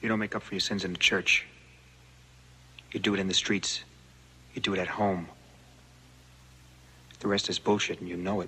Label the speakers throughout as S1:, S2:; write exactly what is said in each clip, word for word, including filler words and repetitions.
S1: You don't make up for your sins in the church. You do it in the streets. You do it at home. The rest is bullshit, and you know it.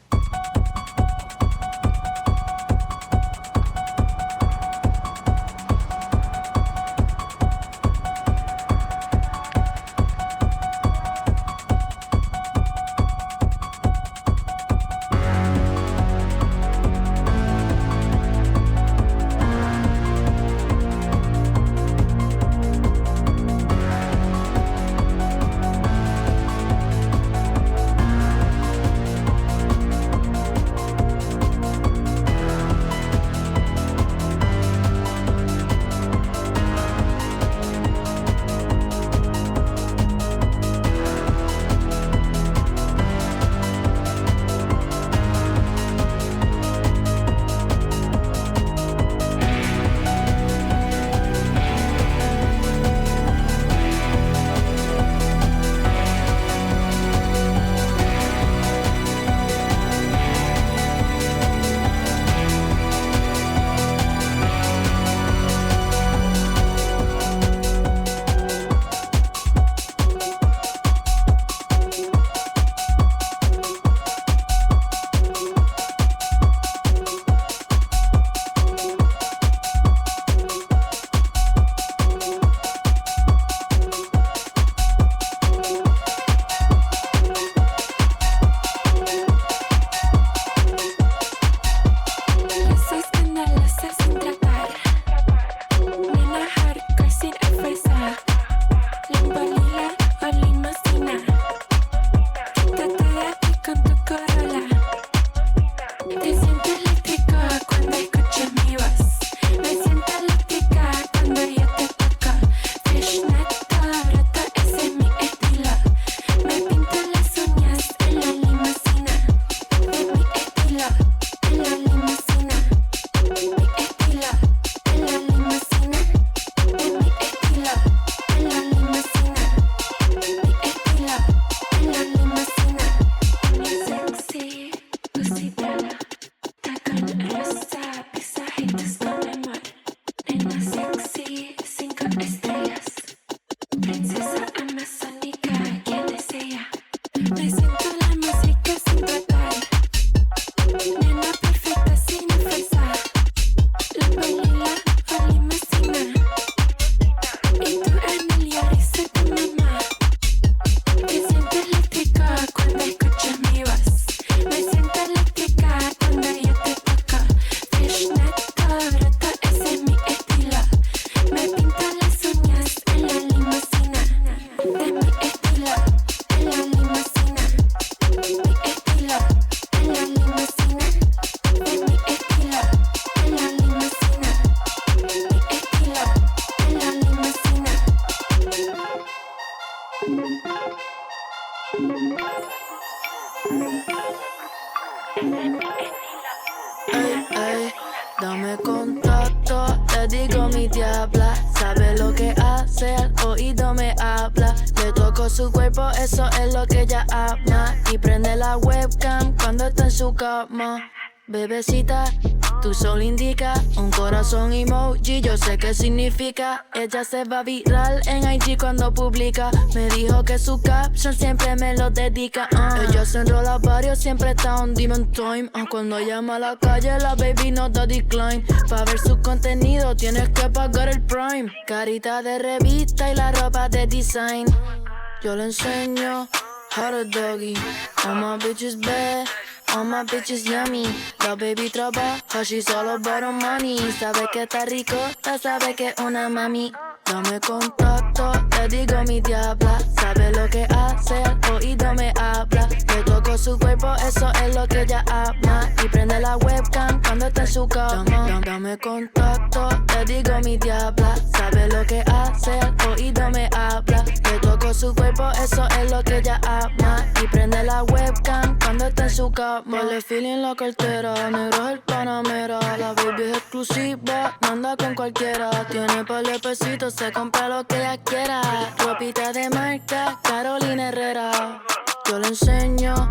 S2: Ey, ey, dame contacto, le digo mi diabla. Sabe lo que hace, al oído me habla. Le toco su cuerpo, eso es lo que ella ama. Y prende la webcam cuando está en su cama. Bebecita, tu sol indica un corazón emoji, yo sé qué significa. Ella se va viral en I G cuando publica. Me dijo que su caption siempre me lo dedica. uh. Ella se enrola varios, siempre está on demon time. uh. Cuando llama a la calle, la baby no da decline. Pa' ver su contenido tienes que pagar el prime. Carita de revista y la ropa de design. Yo le enseño how to doggy. All my bitches bad, all my bitches yummy. La baby trabaja, she's all about her money. Sabe que está rico, sabe que es una mami. Dame contacto, le digo mi diabla. Sabe lo que hace, al oído me habla. Le toco su cuerpo, eso es lo que ella ama. Y prende la webcam cuando está en su cama. Dame, dame contacto, le digo mi diabla. Sabe lo que hace, al oído me habla. Le toco su cuerpo, eso es lo que ella ama. Y prende la webcam cuando está en su cama. Vale feeling la cartera, negro es el Panamera. La baby es exclusiva, no anda con cualquiera. Tiene par de pesitos, se compra lo que ella quiera. Ropita de marca, Carolina Herrera. Yo le enseño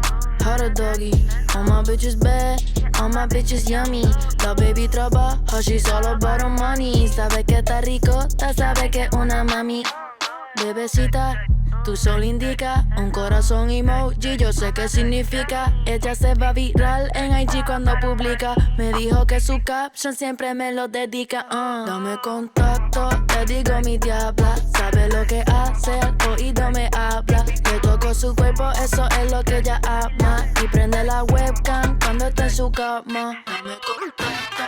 S2: caught a doggy. All my bitches bad, all my bitches yummy. La baby trabaja, she's all about her money. Sabe que está rico, ya sabe que una mami. Bebecita, tu sol indica un corazón emoji, yo sé qué significa. Ella se va viral en I G cuando publica. Me dijo que su caption siempre me lo dedica. uh. Dame contacto, le digo mi diabla. Sabe lo que hace, al oído me habla. Le toco su cuerpo, eso es lo que ella ama. Y prende la webcam cuando está en su cama. Dame contacto.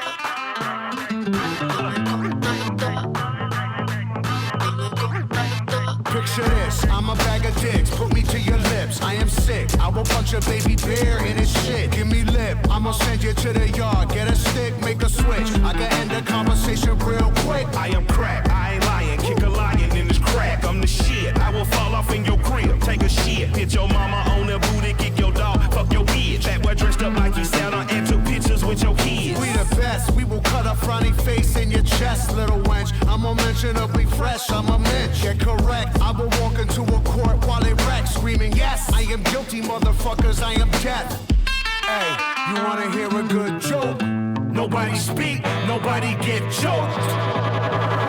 S2: Dame contacto.
S3: Picture this, I'm a bag of dicks, put me to your lips. I am sick, I will punch a baby bear in his shit. Give me lip, I'ma send you to the yard. Get a stick, make a switch, I can end the conversation real quick.
S4: I am crack, I ain't lying, kick a lion in his crack. I'm the shit, I will fall off in your crib, take a shit. Hit your mama on the booty, kick your dog, fuck your bitch. That boy dressed up like you Santa and took pictures with your kids.
S3: We the best, we will cut a frowny face in your chest, little wench. I'm unmentionably fresh, I'm a mensch. Get correct, I will walk into a court while it wrecks, screaming, yes, I am guilty, motherfuckers, I am death. Hey, you wanna hear a good joke?
S4: Nobody speak, nobody get choked.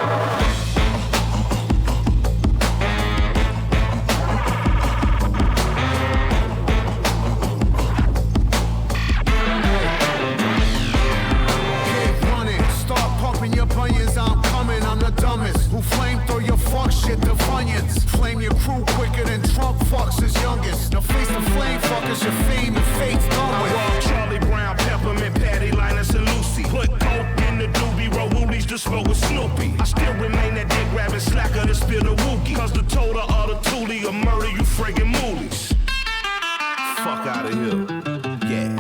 S3: Shit the Funyuns. Flame your crew quicker than Trump fucks his youngest. Now face the flame fuckers, your fame and fate's done with.
S4: I walk Charlie Brown, Peppermint, Patty, Linus, and Lucy. Put coke in the doobie, roll woolies to smoke with Snoopy. I still remain that dick grabbing slacker to spill the wookie. Cause the total of the toolie will murder you friggin' moolies. Fuck out of here. Yeah.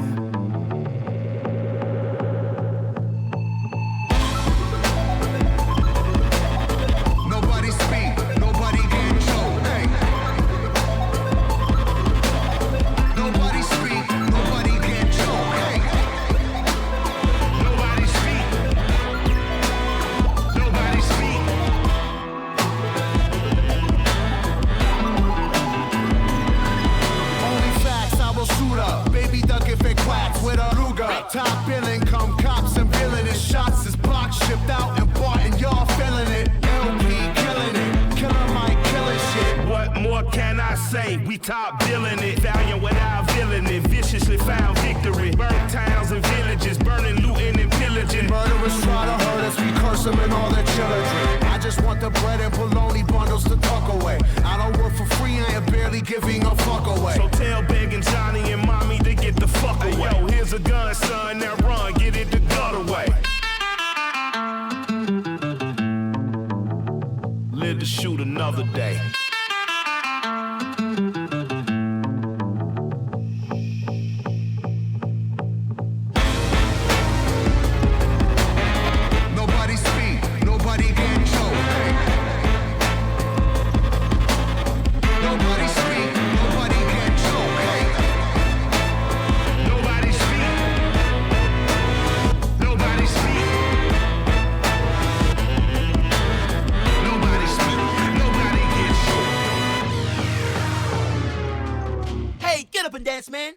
S3: Top billing, come cops and villainous shots is box shipped out and bought and y'all feeling it. L P killing it, Killer Mike killing shit.
S4: What more can I say? We top billing it, valiant without villain it, viciously found victory. Burnt towns and villages, burning, looting and pillaging.
S3: Murderers try to hurt us, we curse them and all their children. I just want the bread and bologna bundles to tuck away. I don't work for free, I am barely giving a fuck away.
S4: So tell begging Johnny and mommy to get the fuck away. Hey, yo, here's a gun, son, now run, get it the gut away. Live to shoot another day.
S5: Dance, man.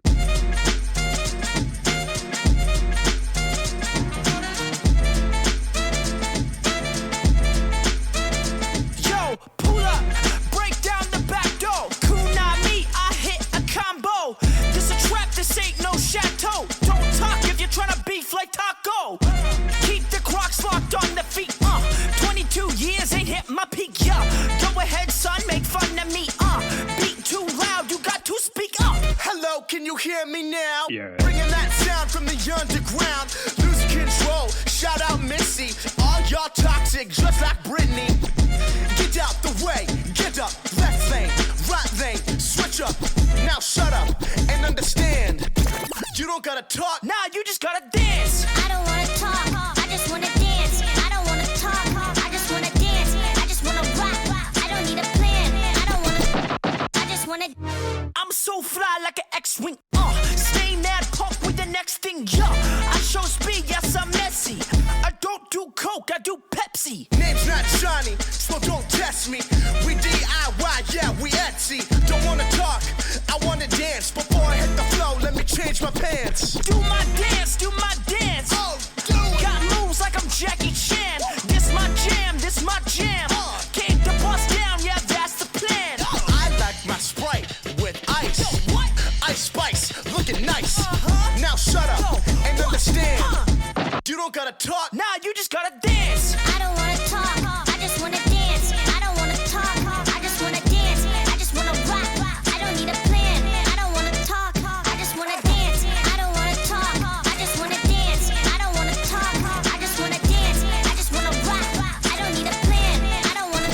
S5: Yo, pull up, break down the back door. Kunami, I hit a combo. This a trap, this ain't no chateau. Don't talk if you're trying to beef like taco. Keep the Crocs locked on the feet. Uh, twenty-two years ain't hit my peak. Yeah, go ahead, son, make fun of me. Uh, beat too loud, you got to speak up. Hello, can you hear me now?
S1: Yeah.
S5: Bringing that sound from the underground. Lose control, shout out Missy. All y'all toxic, just like Britney. Get out the way, get up, left lane, right lane, switch up. Now shut up and understand. You don't gotta talk, nah, you just gotta dance.
S6: I don't wanna talk, I just wanna dance. I don't wanna talk, I just wanna dance. I just wanna rock, I don't need a plan. I don't wanna, I just wanna.
S5: I'm so fly like an X-Wing, uh stay mad pump with the next thing, yeah. I show speed, yes I'm messy. I don't do coke, I do Pepsi. Name's not Johnny, so don't test me. We D I Y, yeah, we Etsy. Don't wanna talk, I wanna dance. Before I hit the flow, let me
S3: change my pants.
S5: Do my dance, do my dance.
S3: Oh, do it.
S5: Got moves like I'm Jackie Chan. This my jam, this my jam.
S3: Uh.
S5: Came to bust down, yeah, that's the plan.
S3: I like my Sprite with ice.
S5: Yo, what?
S3: Ice Spice, looking nice.
S5: Uh-huh.
S3: Now shut up
S5: Yo,
S3: and
S5: what?
S3: understand.
S5: Uh.
S3: You don't gotta talk.
S5: Nah, you just gotta dance.
S6: I don't wanna talk, I just wanna dance. I don't wanna talk, I just wanna dance. I just wanna rock, I don't need a plan. I don't wanna talk, I just wanna dance. I don't wanna talk, I just wanna dance. I don't wanna talk, I just wanna dance. I just wanna rock, I don't need a plan. I don't wanna.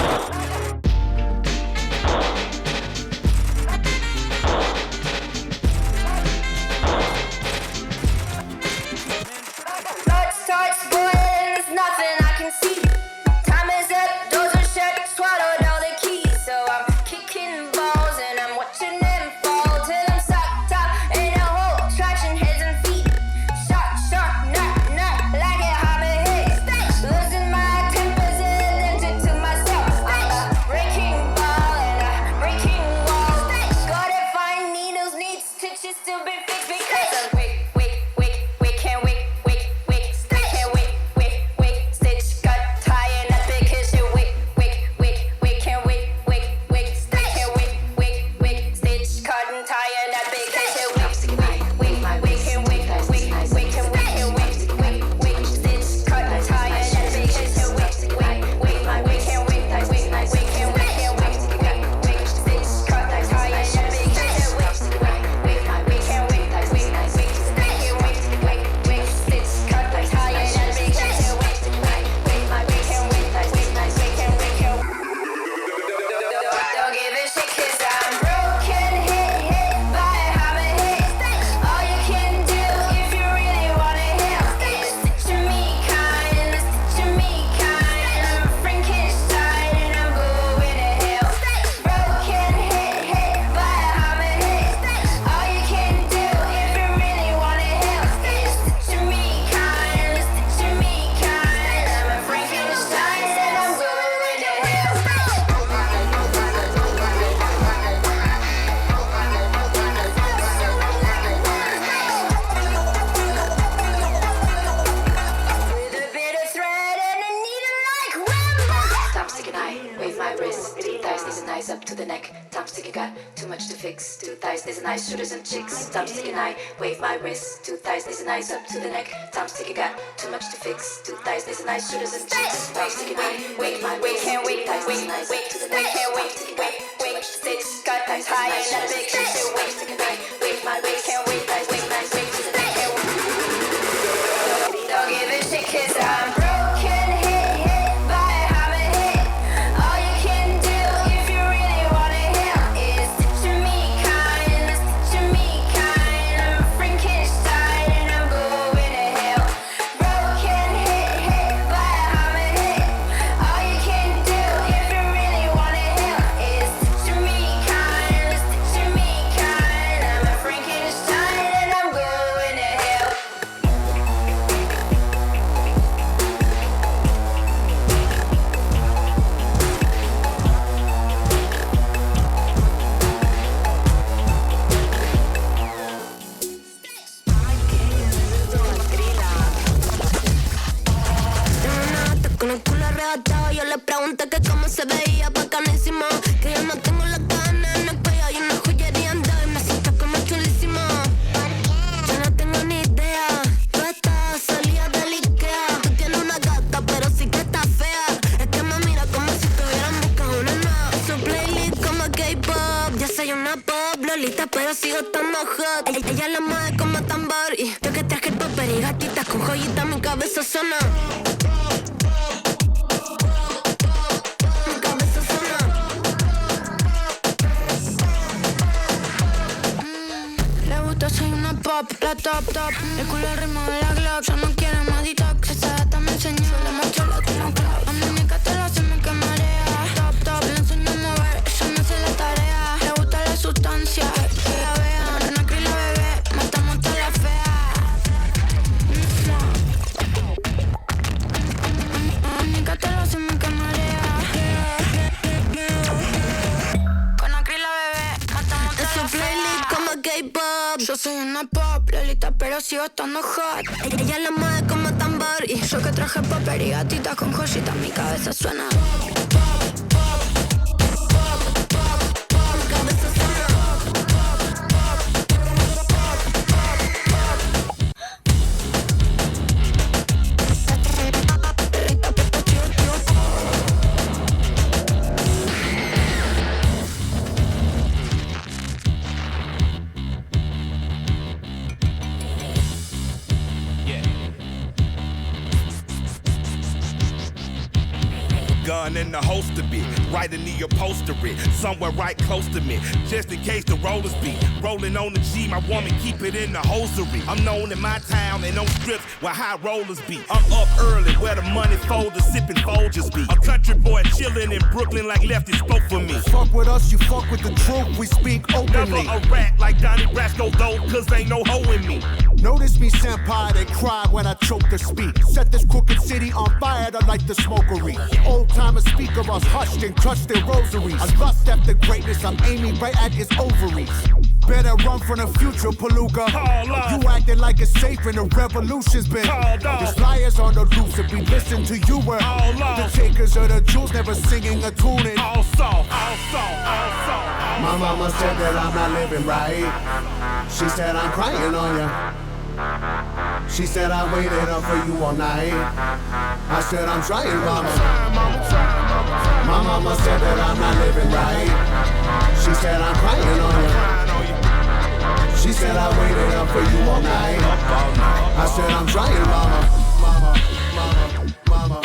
S7: Blood starts boiling, there's nothing I can see. Time is up, doors are shut, swallowed all the keys. So I'm kicking balls and I'm watching them fall till I'm sucked up in a hole, scratching heads and feet. Sharp, sharp, nut, nut, like it hot and hit. Losing my tempers and addicted to myself. I'm a breaking ball and a breaking wall. Gotta find needles, need stitches to be fixed because I'm wick, wick, wick, wick, can't wick, wick, wick, stick, can't wick, wick, wick, stitch, cut, tie, and up because you wick, wick, wick, wick, can't wick, wick, wick, stick, can't wick, wick, wick, stitch, cut, and tie, and up because you wick, wick, wick, wick, can't wick, wick, wick, can't wick, can't wick, wick, wick, stitch, cut, and tie, and up because you wick, wick, wick, wick, can't wick, wick, wick, can't wick, can't wick, wick, wick, stitch, cut, and tie, and up because you wick, wick, wick, wick, can't wick, wick, wick, stick, can't wick, wick, wick, stitch, cut, and tie, and up because you wick, wick, wick, wick, can't wick, wick, wick, can't wick, can't wick. Don't give a shit 'cause I'm broken, hit, hit by a hammer hit. All you can do if you really wanna hit is stitch me kind, stitch me kind. I'm a Frankenstein and I'm going to hell. Broken, hit, hit by a hammer hit. All you can do if you really wanna hit is stitch me kind, stitch me kind. I'm a Frankenstein and I'm going to hell. With a bit of thread and a needle like Rambo.
S8: Time sticking eye, wave my wrist. Two thighs, knees and eyes up to the neck. Time sticking got too much to fix. Two thighs, knees and eyes, shooters and chicks. Time sticking eye, wave my wrist. Two thighs, knees and eyes up to the neck. Time sticking got too much to fix. Two thighs, knees and eyes, shooters and chicks. Time sticking eye, wave my wrist.
S7: Can't wait,
S8: Two thighs,
S7: wait,
S8: knees and eyes
S7: wait,
S8: up to the
S7: wait,
S8: neck.
S7: can't wait,
S8: Time sticking
S7: wait,
S8: got too
S7: wait,
S8: much to
S7: stitch,
S8: fix.
S7: cut,
S8: Two thighs,
S7: tie,
S8: knees
S7: and
S8: and
S7: a
S8: eyes,
S7: big
S8: shooters
S7: kiss.
S8: and
S7: Wait,
S8: chicks. Time sticking eye, wave my wrist.
S7: can't wait,
S8: Two thighs,
S7: wait,
S8: knees and eyes,
S7: wait,
S8: up to the neck.
S7: Don't give a shit 'cause I'm broken, hit, hit by a hammer hit. All you can do if you really wanna hit is stitch me kind, stitch me kind. I'm a Frankenstein and I'm going to hell. Broken, hit, hit by a hammer hit. All you can do if you really wanna hit is stitch me kind, stitch me kind. I'm a Frankenstein and I'm going to hell.
S2: Con el culo arrebatado, yo le pregunté que cómo se veía bacanísimo. Que yo no tengo la gana en el pelo y una joyería anda y me siento como chulísimo. Yo no tengo ni idea, tú estás salida del Ikea. Tú tienes una gata, pero sí que está fea. Es que me mira como si estuvieran buscando una nueva. Su playlist como K-pop, yo soy una pop lolita, pero sigo estando hot. Ella, ella la mueve como tambor y yo que traje el popper y gatitas con joyitas, mi cabeza suena. Soy una pop, la top top. El culo al ritmo de la Glock. Yo no quiero más detox. Esa data me enseñó. Le muestro la que no clavo. La muñeca te lo hace, me que marea. Top top, le enseño a mover. Ella no hace la tarea. Le gusta la sustancia. Que la vean. Una cri la bebé. Matamos a la fea. La muñeca te lo hace, me que marea. Con la cri la bebé. Matamos a la fea. Es su playlist como K-pop. Yo soy una yo sigo estando hot. Ella la mueve como tambor y yo que traje popper y gatita con joyita. Mi cabeza suena.
S4: Gun in the holster bit, right in the upholster it, somewhere right close to me, just in case the rollers be rolling on the G. My woman keep it in the hosiery. I'm known in my town and on strips where high rollers be. I'm up early where the money folders sipping Folgers be. A country boy chilling in Brooklyn like Lefty spoke for me.
S3: Fuck with us, you fuck with the truth. We speak openly.
S4: Never a rat like Donnie Brasco though, cause ain't no hoe in me.
S3: Notice me, senpai, they cry when I choke to speak. Set this crooked city on fire to light the smokery. Old timers speak of us hushed and crushed their rosaries. I lust after greatness, I'm aiming right at his ovaries. Better run from the future, Palooka. You acting like it's safe and the revolution's been. There's liars on the loose if we listen to you. We're the takers of the jewels, never singing or tuning.
S4: All soft, all soft, all soft.
S3: My mama said that I'm not living right. She said I'm crying on ya. She said I waited up for you all night. I said I'm trying, mama. My mama said that I'm not living right. She said I'm crying on you. She said I waited up for you all night. I said I'm trying, mama. Mama, mama, mama.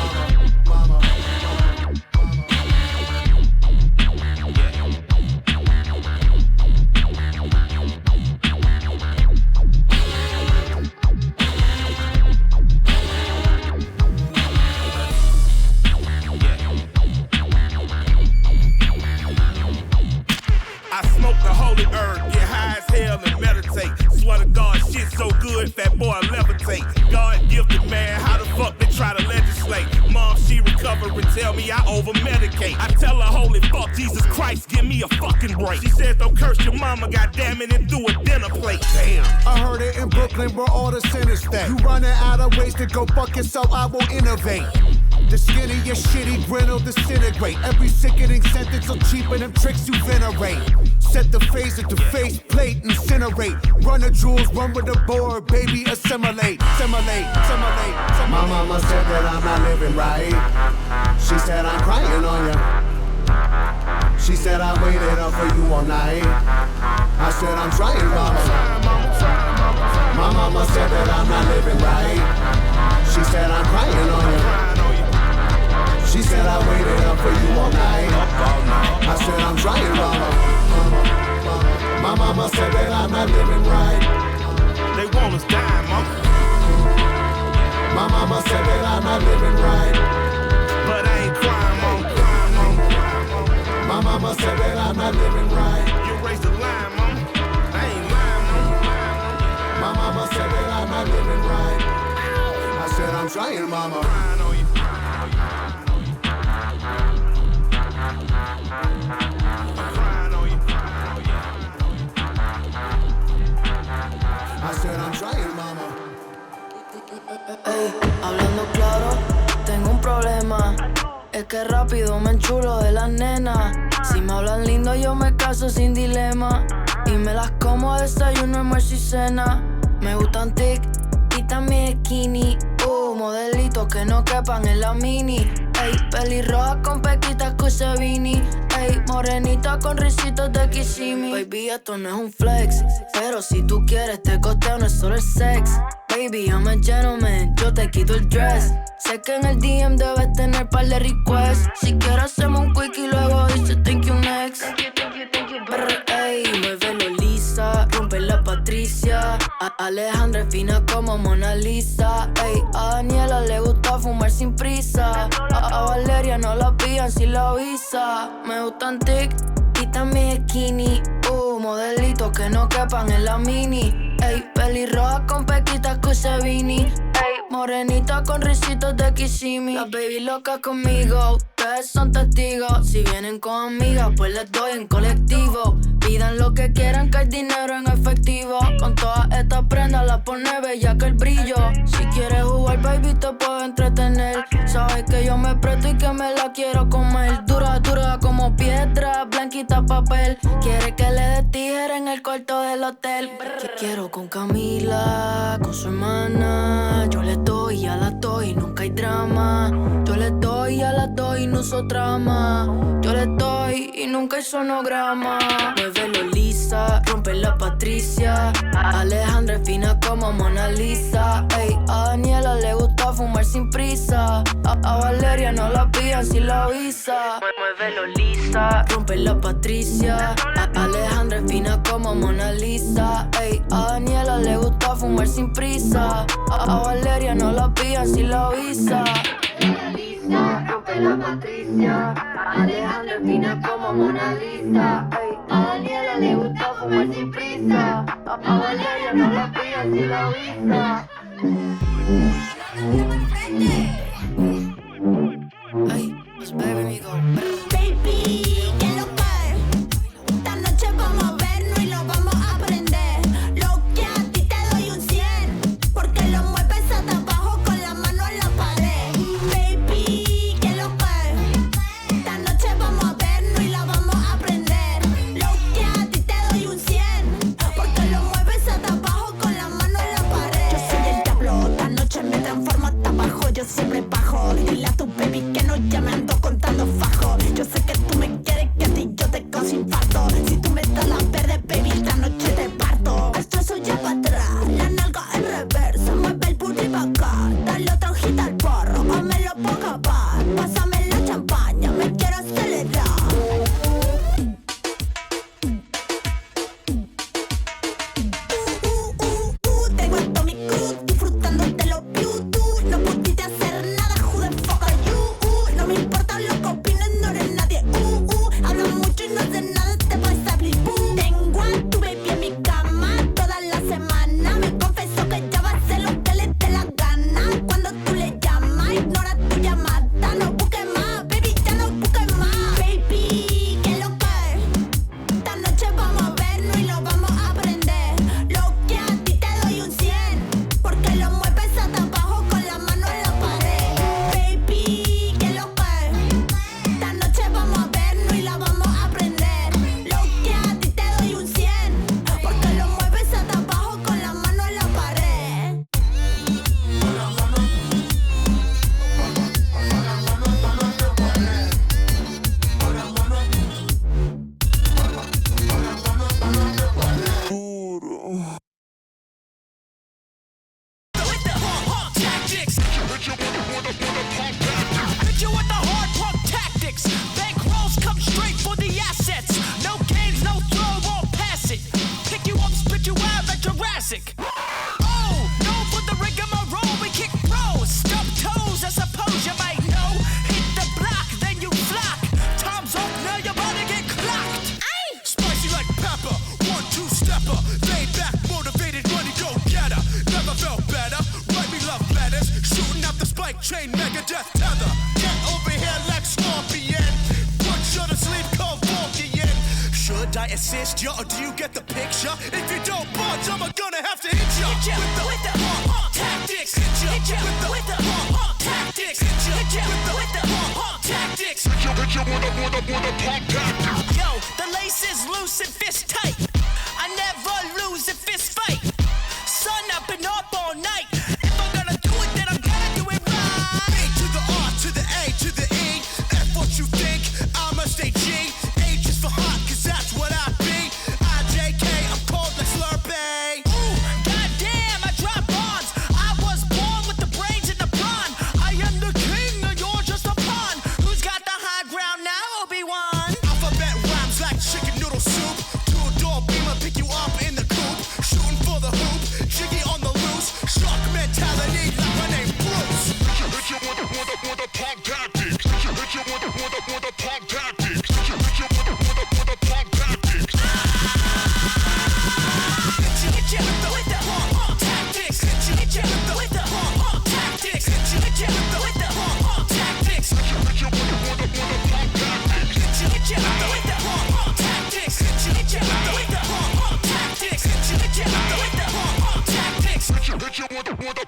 S4: So good, fat boy, levitate. God gifted man, how the fuck they try to legislate? Mom, she recover and tell me I over medicate. I tell her, holy fuck, Jesus Christ, give me a fucking break. She says, don't curse your mama, goddammit, and do a dinner plate. Damn.
S3: I heard it in Brooklyn where all the sinners stay. You running out of ways to go fuck yourself, I will innovate. The skin of your shitty grin will disintegrate. Every sickening sentence will cheapen them tricks you venerate. Set the phaser to face plate, incinerate. Run the jewels, run with the board, baby, assimilate. Assimilate, assimilate, assimilate. My mama said that I'm not living right. She said I'm crying on ya. She said I waited up for you all night. I said I'm trying, mama. My mama said that I'm not living right. She said I'm crying on ya. She said I waited up for you all night. I said I'm trying, mama. My mama said that I'm not living right.
S4: They want us dying, mama.
S3: My mama said that I'm not living right.
S4: But I ain't crying, mama.
S3: My mama said that I'm not living right.
S4: You raised the line, mama. I ain't lying, mama.
S3: My mama said that I'm not living right. I said I'm trying, mama. I said I'm trying, mama.
S2: Ey, hablando claro, tengo un problema. Es que rápido me enchulo de las nenas. Si me hablan lindo yo me caso sin dilema. Y me las como a desayuno, almuerzo y cena. Me gustan tic y también skinny. Uh, modelitos que no quepan en la mini. Ey, pelirroja con pequitas Cusevini. Ey, morenita con risitos de Kissimmee. Baby, esto no es un flex, pero si tú quieres te costeo, no es solo el sex. Baby, I'm a gentleman, yo te quito el dress. Sé que en el D M debes tener par de requests. Si quieres hacemos un quick y luego dice thank you next. Brr, ey, muévelo lisa, rompe la Patricia. A Alejandra es fina como Mona Lisa. Ey, a Daniela le gusta fumar sin prisa. A, a Valeria no la pillan sin la visa. Me gustan tic y también skinny. Uh, modelitos que no quepan en la mini. Ey, pelirroja con pequitas Cusevini. Ey, morenita con risitos de Kissimmee. Las baby locas conmigo, ustedes son testigos. Si vienen con amigas, pues les doy en colectivo. Pidan lo que quieran, que hay dinero en efectivo. Con todas estas prendas la pone bella que el brillo. Si quieres jugar, baby, te puedo entretener. Sabes que yo me presto y que me la quiero comer. Dura, dura como piedra, blanquita papel. Quiere que le dé tijera en el cuarto del hotel. Que quiero con Camila, con su hermana. Yo le doy, a la doy, nunca hay drama. Yo le doy, a la doy, no uso trama. Yo le doy y nunca hay sonograma. Muévelo Lisa, rompe la Patricia. Alejandra es fina como Mona Lisa. Ey, a Daniela le gusta fumar sin prisa. A, a Valeria no la pillan si la avisa. Muévelo Lisa, rompe la Patricia. A, Alejandra es fina como Mona Lisa. Ey, a Daniela le gusta fumar sin prisa. A, a Valeria no la pillan si la avisa. Lisa, rompe la Patricia. Alejandra es fina como Mona Lisa. Ey, a Daniela le gusta fumar sin prisa. A, a Valeria no la pillan si la avisa. Ay, pues baby, me go.
S6: Baby, ¿qué lo que? Esta noche vamos a vernos y lo vamos a aprender. Lo que a ti te doy un cien, porque lo mueves hasta abajo con la mano en la pared. Baby, ¿qué lo que? Esta noche vamos a vernos y la vamos a aprender. Lo que a ti te doy un cien, porque lo mueves hasta abajo con la mano en la pared. Yo soy el diablo, esta noche me transformo hasta abajo. Yo siempre bajo, dile a tu baby que no llame, ando contando fajo. Yo sé que tú me quieres, que a ti yo te causo infarto. Si tú me das la verde, baby, esta noche te parto. Esto es ya para atrás, la nalga en reversa. Mueve el booty pa' acá, dale otra hojita al porro, o me lo pongo a acabar. Pásame la champaña, me quiero acelerar. Uh, uh, uh, uh, tengo a todo mi crew disfrutando de los views. Tú no pudiste hacer nada, who the fuck are you? Uh, no me importa lo que opinen, no eres nadie. Uh, uh, hablo mucho y no sé nada, te vas a abrir. Uh, tengo a tu baby en mi cama toda la semana. Me confesó que ya va a hacer lo que le dé la gana. Cuando tú le llamas, ignora tu llamada. No busques más, baby, ya no busques más. Baby, ¿qué lo que? Esta noche vamos a vernos y lo vamos a aprender. Lo que a ti te doy un cien, porque lo mueves hasta abajo con la mano en la pared. Baby, ¿qué lo que? Esta noche vamos a vernos y la vamos a aprender. Lo que a ti te doy un cien, porque lo mueves hasta abajo con la mano en la pared.
S5: With the hard pump tactics. Hit you with the hard pump tactics. Bankrolls come straight for the assets. No games, no throw, won't pass it. Pick you up, spit you out like Jurassic. Oh, no for the rigmarole, we kick pros. Stub toes, I suppose you might know. Hit the block, then you flock. Time's up, now you're about to get clocked. Spicy like pepper, one two stepper. Laid back, motivated, money go getter. Never felt better. Write me love letters. Shooting up the spike chain, Megadeth tether. Get over here like Scorpion. Put you to sleep, cold Vulcan. Should I assist you or do you get the picture? If you don't budge, I'm gonna have to hit you. Hit you with the, with the hard pump tactics. Hit you with the, with the hard pump tactics. Hit you with the, with the hard pump tactics. Hit you with the, with the, with the pump tactics. Yo, the lace is loose and fist tight. I never lose a fist fight. Sun up and up all night. If I'm gonna do it, then I'm gonna do it right. A to the R to the A to the E. F what you think, I must stay G. H is for hot, cause that's what I be. I J K, I'm cold like Slurpee. Ooh, goddamn, I drop bombs. I was born with the brains and the brawn. I am the king, and you're just a pawn. Who's got the high ground now, Obi-Wan? Alphabet rhymes like chicken noodle soup. Two-door beamer, pick you up in the coop. Shooting for the hoop, jiggy on the loose. Shark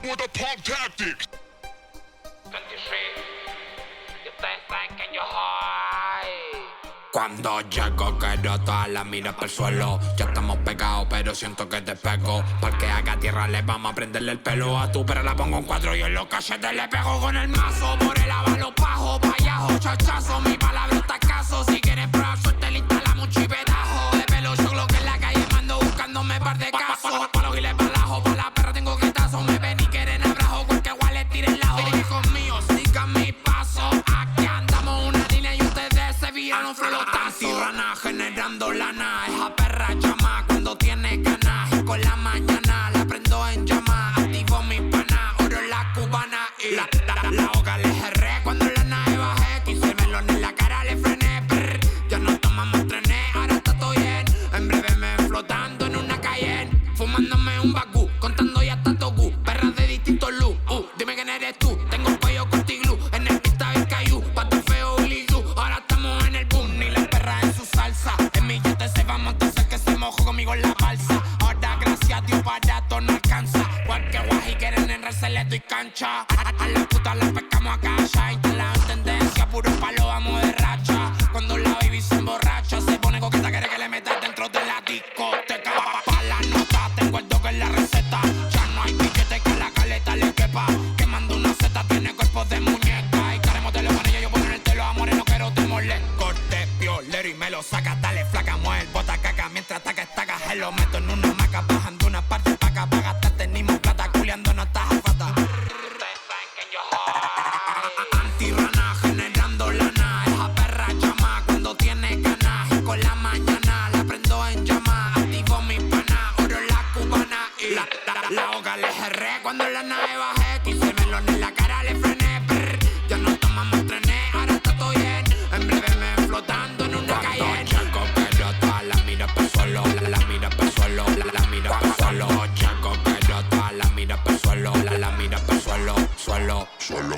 S4: with the pump tactics.
S9: Cuando llego quiero toda la mira para el suelo. Ya estamos pegados pero siento que te pego. Para que haga tierra le vamos a prenderle el pelo a tu pero la pongo en cuatro y en los cachetes le pego con el mazo. Por el avalo pajo, payajo, chachazo. Mi palabra está caso. Si quieres probar suerte le instalamos un chipetajo. De pelo yo lo que en la calle mando buscándome par de casos. Pa' los giles, pa' lajo, pa' la perra tengo guetazo. Me ven y quieren abrazo, cualquier guay le tire el lajo. Hijos míos, sigan mi paso. Aquí andamos una línea y ustedes se vieron flotando. Antirrana generando lana. Esa perra llama cuando tiene ganas. Y con la mañana la prendo en llama. Activo mi pana, oro la cubana. Y la, la, la hoga le cerré cuando la nave bajé. Quince melón en la cara le frené. Brr. Ya no tomamos trenes, ahora está todo bien. En breve me ven flotando en una calle. Fumándome un bagú, contando ya está togu. Perras de distintos luz, uh, dime quién eres tú. Tengo un cuello contiglú, en el pista del cayú. Pato feo, Willy Yu, ahora estamos en el boom. Ni la perra en su salsa. En mi yate se va a montarse que se mojó conmigo en la balsa. Ahora gracias a Dios barato no alcanza. Cualquier guaji quieren enrarse le doy cancha. A, a, a la puta la pescamos a casa. Instalado en tendencia, puro palo vamos de racha. Cuando la baby se emborracha, se pone coqueta, quiere que le metas dentro de la discoteca. Pa' la nota, tengo el doble en la receta. Ya no hay billete que a la caleta le quepa. Quemando una seta, tiene cuerpo de muñeca. Y queremos te lo con ella, yo poner el telo, amores, no quiero te moleste. Corte, piolero y me lo saca, dale flaca, mueve el bota caca. Mientras ataca, estaca, se lo meto en una maca. Bajando una parte pa' acá, pa' gastarte ni más plata. Culeando no estás afata. Antirrana generando lana. Esa perra llama cuando tiene ganas. Y con la mañana la prendo en llama. Activo mi pana, oro la cubana. Y la, la, la hoga le cerré cuando la nave bajé. Quince melón en la cara le frené. Brr. Ya no tomamos trenes, ahora está todo bien. En breve me ven flotando en una calle. Cuando llego quiero toda la mira pa' suelo. La, la mira pa' suelo, la, la mira pa' suelo. Llego quiero toda la mira pa' suelo. La, la mira pa' suelo, suelo, suelo.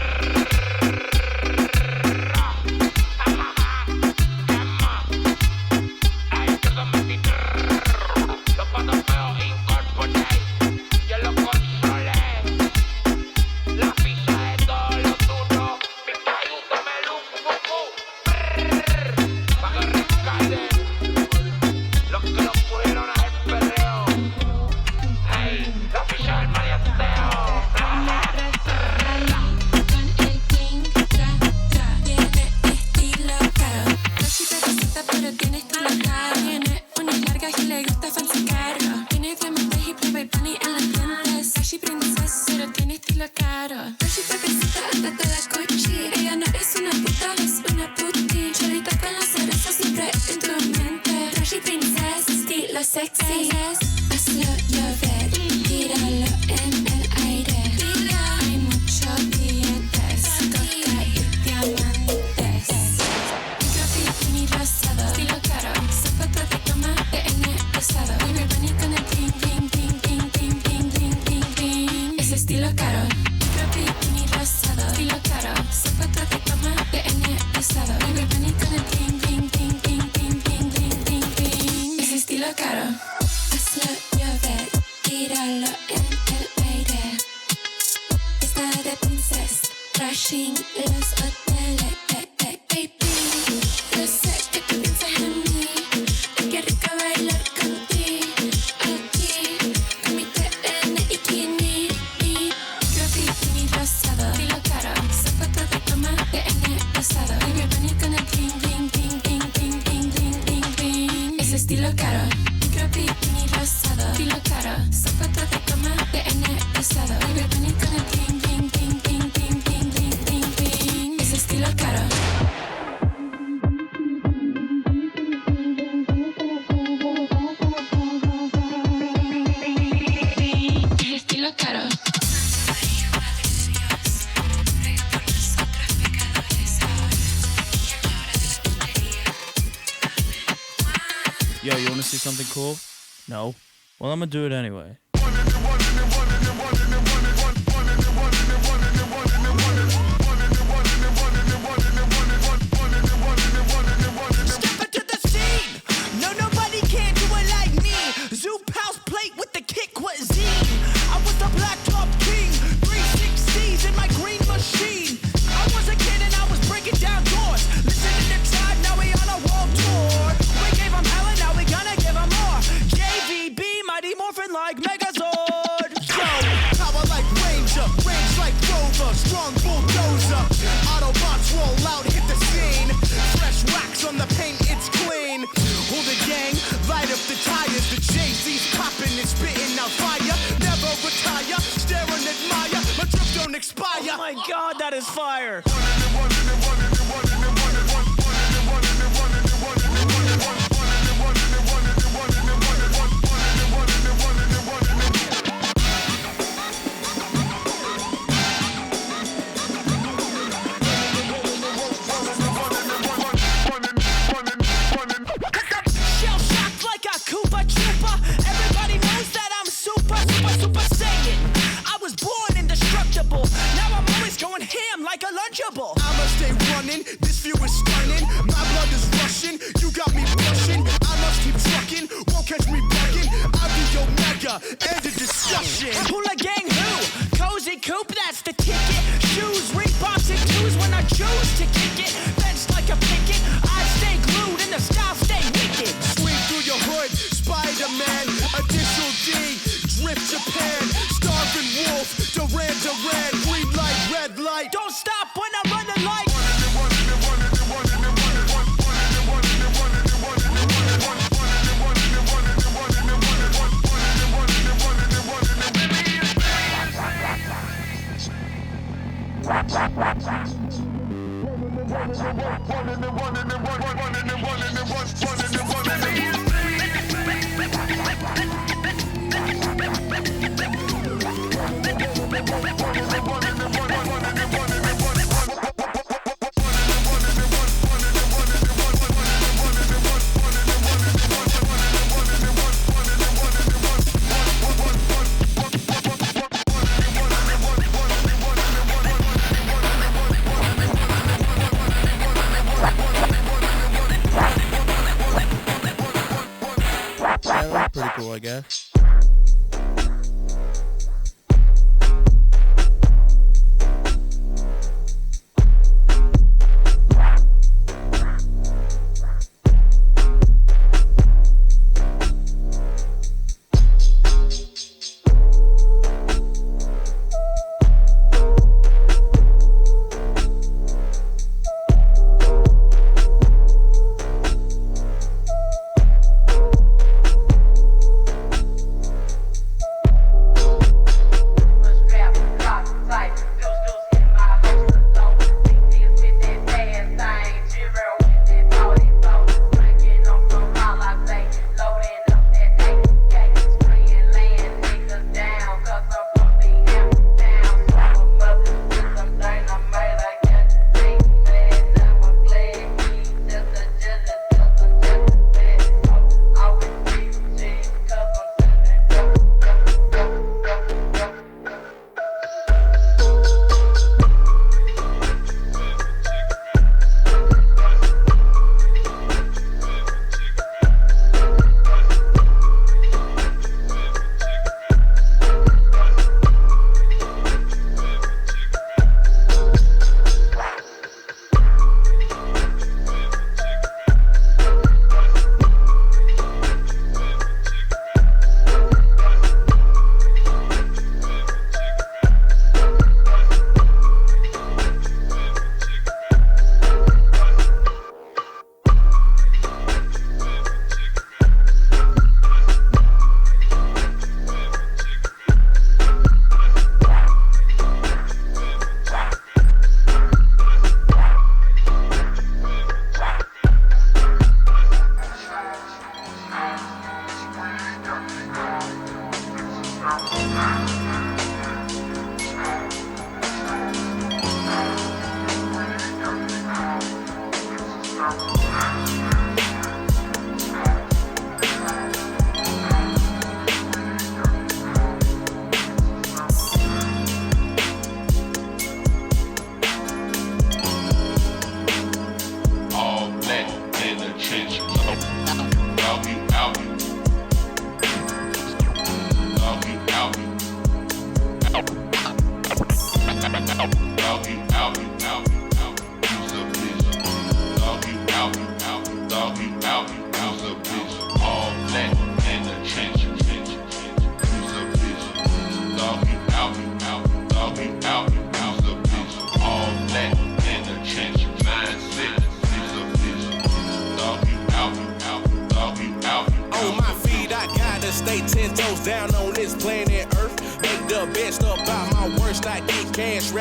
S10: Sexy, hazlo llover, tíralo en el aire. Hay mucho billetes, coca y diamantes. Micro bikini rosado, estilo caro, zapatos de cama de N rosado. River Bunny con el bling bling bling bling bling bling bling bling bling. Es estilo caro. Micro bikini rosado, estilo caro, zapatos de cama de N rosado. River Bunny con el bling bling bling bling bling bling bling bling bling. Es estilo caro. Hazlo llover, tíralo en el aire. Está de princesa, trashing los hoteles. Baby, yo sé que tú piensas en mí. Ay, qué rico bailar contigo. Aquí, con mi T N y bikini. Micro bikini rosado, estilo caro, zapatos de cama de N rosado. River Bunny con el bling bling bling bling bling bling bling bling bling. Es estilo caro. Micro bikini rosado, estilo caro, zapatos de cama de N rosado. River Bunny con el bling bling bling bling bling bling bling bling bling. Es estilo caro. Es estilo caro.
S11: Yo, you wanna see something cool? No? Well, I'm gonna do it anyway.
S5: Step into the scene. No, nobody can do it like me. Zoo House plate with the kick, what Z? I was the black top king. expire. Oh my god, that is fire. Shell shocked like a Koopa Trooper. Everybody knows that I'm super, super, super saiyan. I was born indestructible. Now I'm always going ham like a Lunchable.
S3: I'ma stay running, this view is stunning. My blood is rushing, you got me blushing. I must keep trucking, won't catch me bugging. I'll be your mega, end of discussion.
S5: Hula gang who? Cozy Coop, that's the ticket. Shoes, Reeboks and twos when I choose to kick it. Fenced like a picket, I stay glued and the style stay wicked.
S3: Swing through your hood, Spider-Man, Initial D, Drift Japan, Starving Wolf, Duran Duran, green light, red light.
S5: Don't stop when I run the light.
S11: Yeah, that's pretty cool, I guess.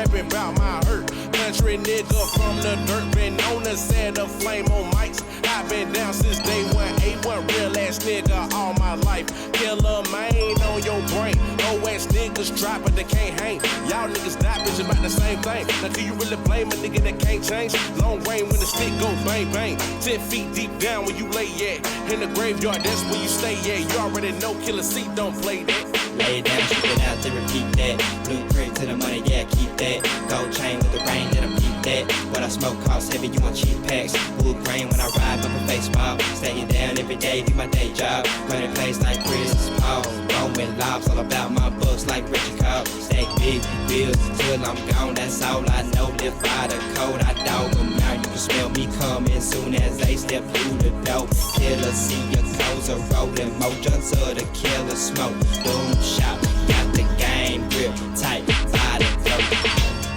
S12: rapping about my hurt. Country nigga from the dirt, been known to set a flame on mics. I been down since day one, A one real ass nigga all my life. Killer man on your brain, no ass niggas try but they can't hang. Y'all niggas die, bitch, about the same thing. Now do you really blame a nigga that can't change? Long range when the stick go bang bang. Ten feet deep down where you lay at. In the graveyard, that's where you stay at. You already know Killer C don't play that.
S13: Lay it down, strip it out to repeat that. Blueprint to the money, yeah, keep that. Gold chain with the rain, let them keep that. What I smoke costs heavy, you want cheap packs. Wood grain when I ride, bump a face mob. Staying down every day, be my day job. Running place like Chris Paul. Rolling lobs, all about my books like Richard Cobb. Stack big bills till I'm gone, that's all I know. Live by the code, I dog them out. You can smell me coming soon as they step through the door. Killer, see your clothes are rolling. More junks of the killer smoke. Boom, shot, got the game grip tight by the throat.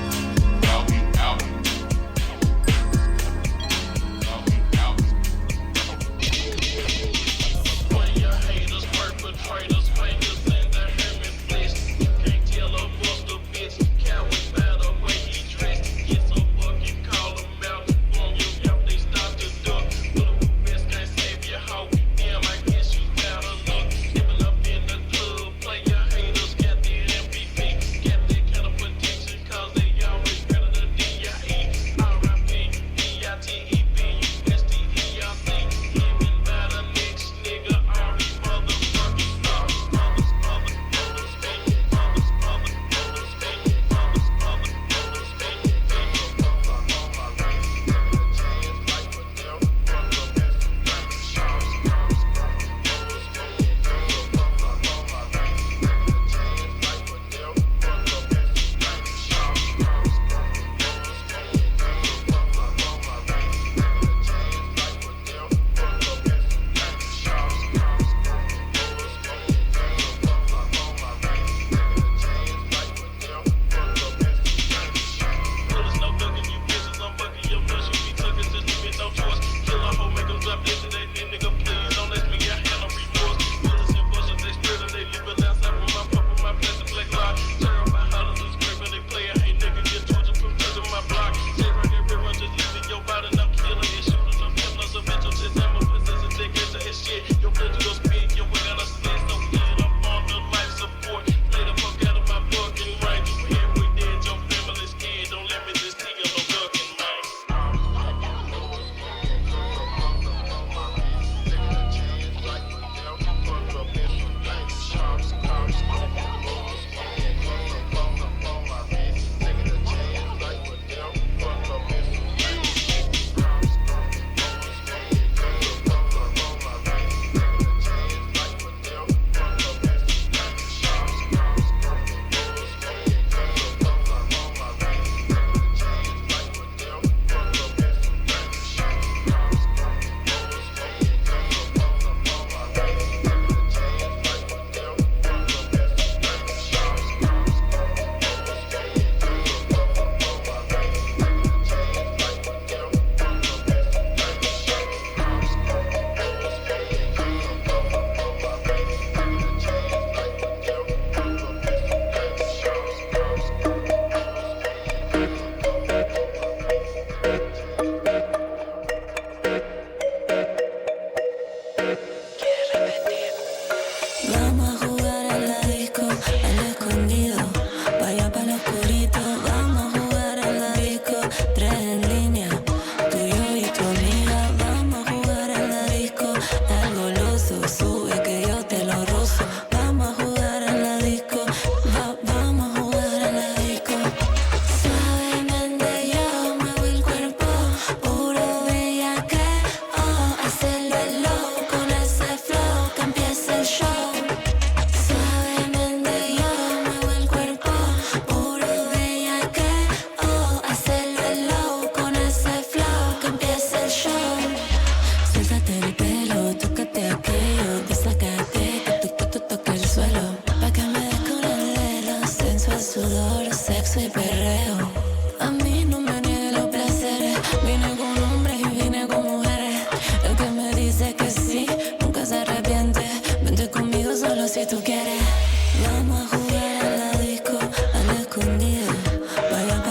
S10: si tú quieres. Vamos a jugar a la disco, al escondido. Vaya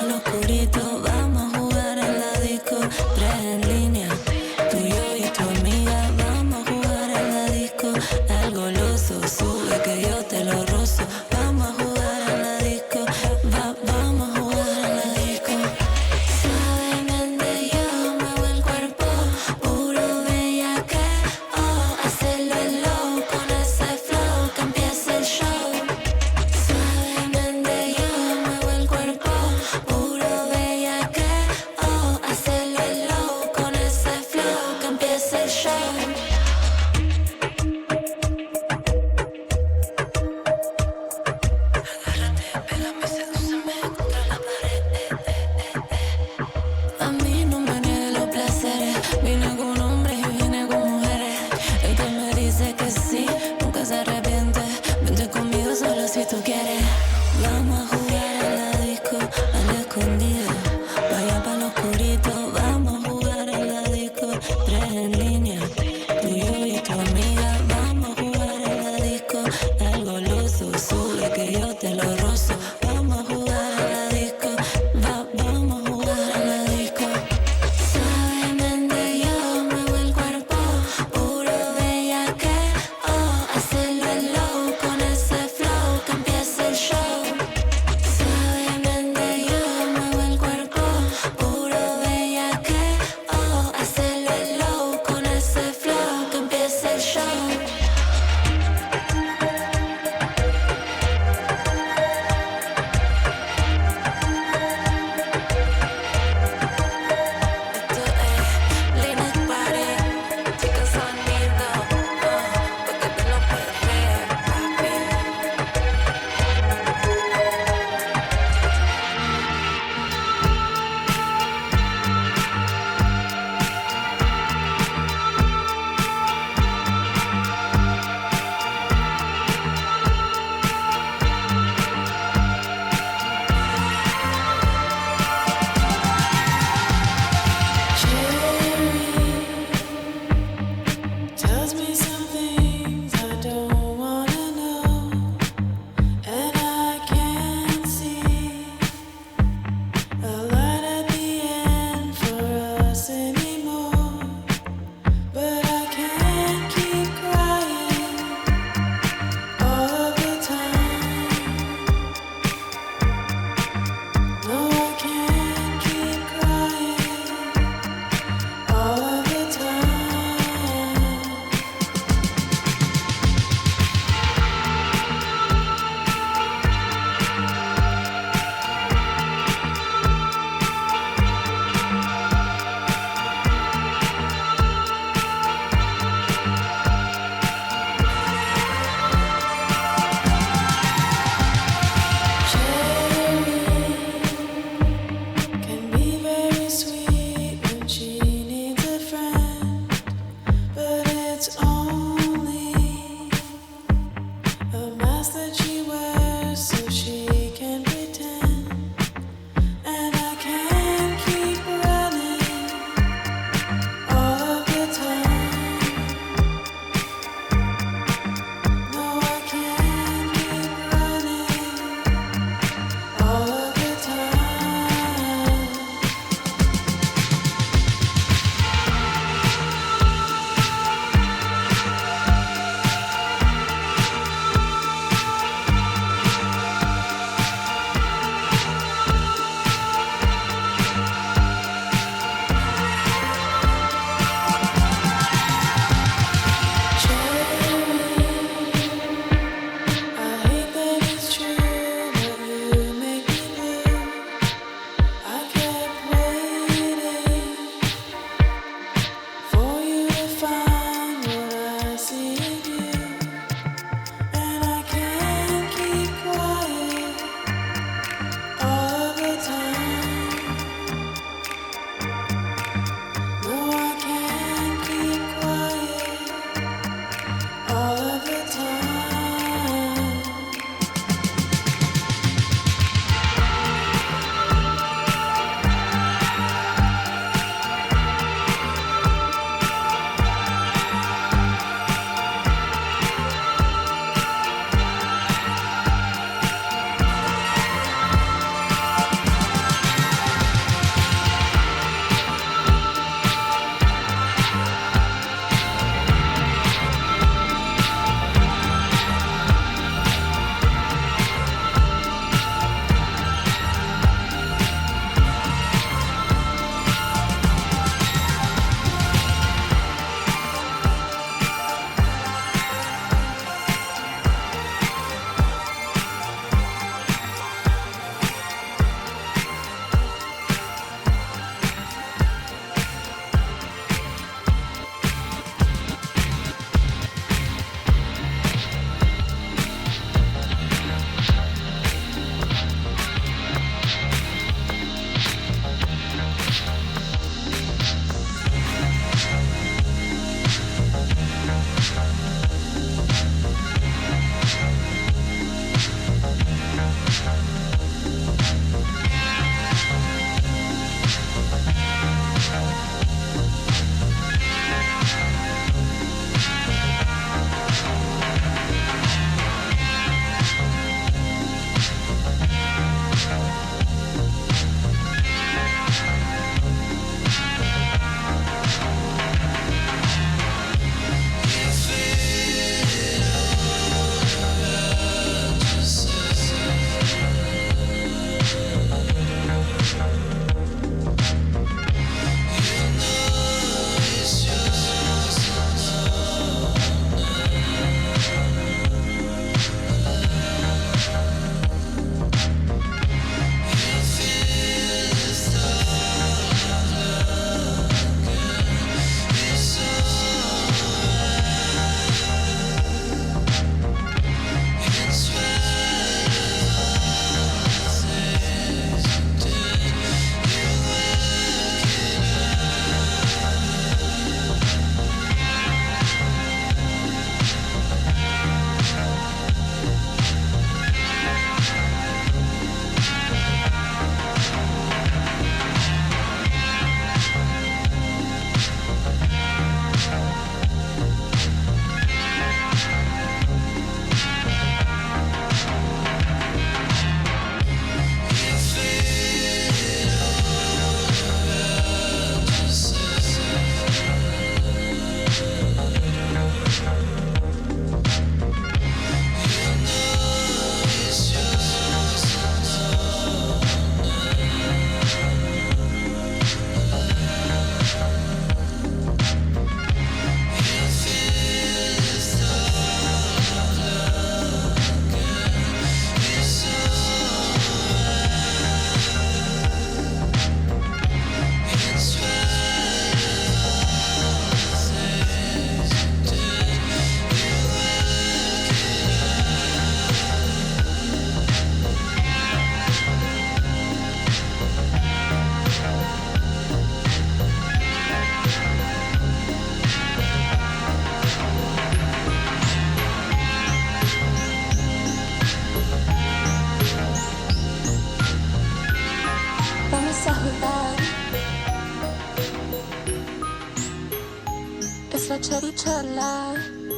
S10: cherichola.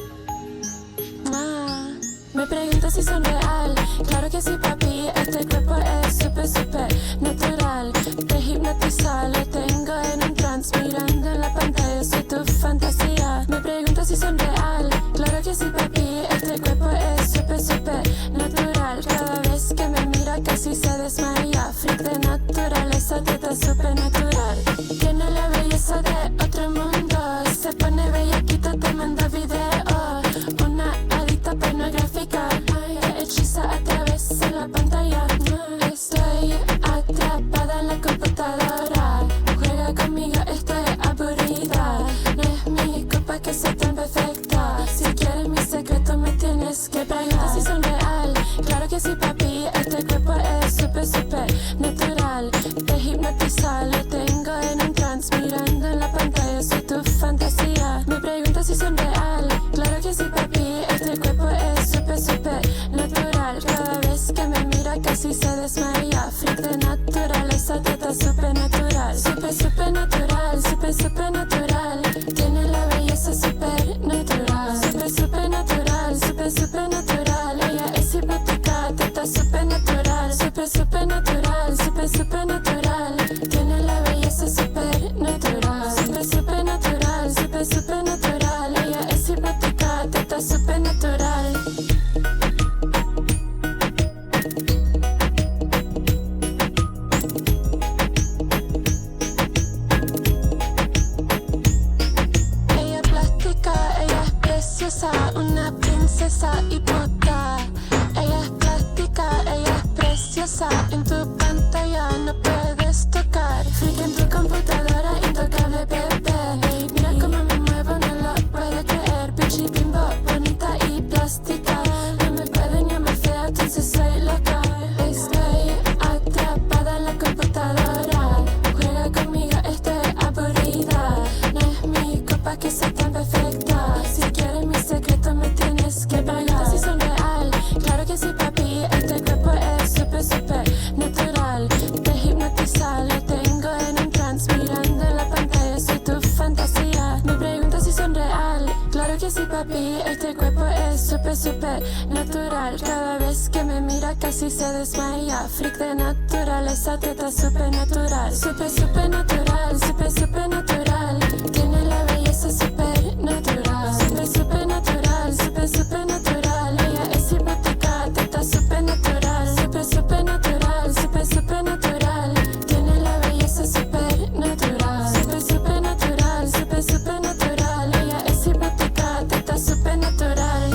S10: Ma, me pregunto si son real. Claro que sí, papi, este cuerpo es súper, súper natural. Te hipnotiza, lo tengo en un trance. Mirando en la pantalla, soy tu fantasía. Me pregunto si son real. Claro que sí, papi, este cuerpo es súper, súper natural. Cada vez que me mira casi se desmaya. Freak de naturaleza, teta súper natural. Tiene la belleza de otro mundo. Se pone bellaquita, te manda video. Una adicta pornográfica, te hechiza a través de la pantalla. Estoy atrapada en la computadora. Juega conmigo, estoy aburrida. No es mi culpa que sea tan perfecta. Si quieres mi secreto me tienes que preguntar si son real. Claro que sí, papi, este cuerpo es súper, súper natural. Te hipnotiza, lo tengo en un trance. Mirando en la pantalla, soy tu fantasía. Me pregunto si son real. Claro que sí, papi, este cuerpo es súper, súper natural. Cada vez que me mira casi se desmaya. Freak de naturaleza, teta súper natural. Súper, súper natural, súper, súper natural. Tiene la belleza súper natural. Súper, súper natural, súper, súper natural. Ella es hipnótica, teta súper natural. Súper, súper natural, súper, súper natural. Tiene la belleza súper natural. Súper, súper natural, súper, súper natural. Ella es hipnótica, teta súper natural. Ella es plástica, ella es preciosa, una princesa y puta. Ella es plástica, ella es preciosa. En tu pantalla no puedes tocar. Freak en tu computadora, intocable bebé. Mira cómo me muevo, no lo puedo creer. Bitchy bimbo, bonita y plástica. No me pueden llamar fea, entonces soy loca. Estoy atrapada en la computadora. Juega conmigo, estoy aburrida. No es mi culpa que sea tan perfecta. Si quieres mi secreto me tienes que preguntar si son real. Claro que sí, papi, este cuerpo es súper, súper natural. Te hipnotiza, lo tengo en un trance. Mirando en la pantalla, soy tu fantasía. Me pregunto si son real. Claro que sí, papi, este cuerpo es súper, súper natural. Cada vez que me mira casi se desmaya. Freak de naturaleza, teta súper natural. Súper, súper natural, súper, súper natural. Tiene la belleza súper natural. Súper, súper natural, súper, súper natural. Ella es hipnótica, teta súper natural. Súper, súper natural, súper, súper natural. Tiene la belleza súper natural. Súper, súper natural, súper, súper natural. Ella es hipnótica, teta súper natural.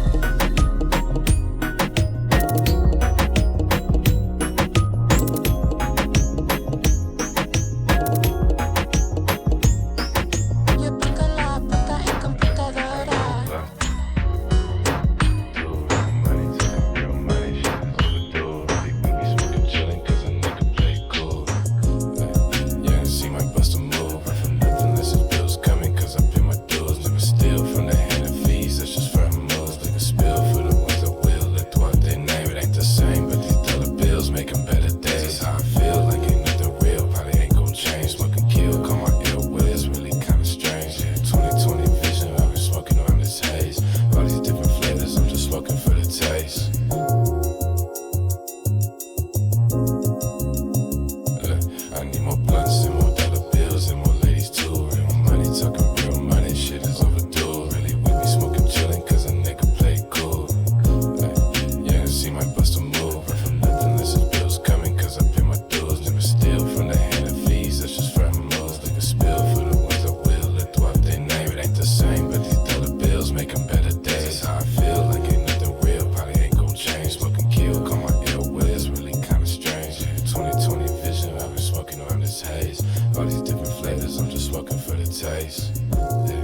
S10: Yo pongo la puta en computadora.
S14: Yeah, see my bust a move. Right from nothing, this is bills coming, cause I pay my dues. Never steal from the hand of fees, that's just for moves. Like a spill for the ones that will. Let throughout their name, it ain't the same, but these dollar bills making better days. How I feel, like ain't nothing real, probably ain't gon' change. Smoking kill, call my ill will, it's really kinda strange. Yeah, twenty twenty vision, I've been smoking around this haze. All these different flavors, I'm just smoking for the taste. I need more blunts and more dollar bills and more ladies too. Real money, talking real money, shit is overdue. Really, we be smoking, chillin' cause a nigga play cool. Yeah, see my bust a move. Right from nothing, this is bills coming cause I pay my dues. Never steal from the hand of fees, that's just for moves. Like a spill for the ones that will. Let throughout their name, it ain't the same, but these dollar bills making better days. How I feel, like ain't nothing real, probably ain't gon' change. Smoking kill, call my ill will, it's really kinda strange. Yeah, twenty twenty vision, I've been smoking around this haze. All these different flavors, I'm just smoking for the taste. Yeah.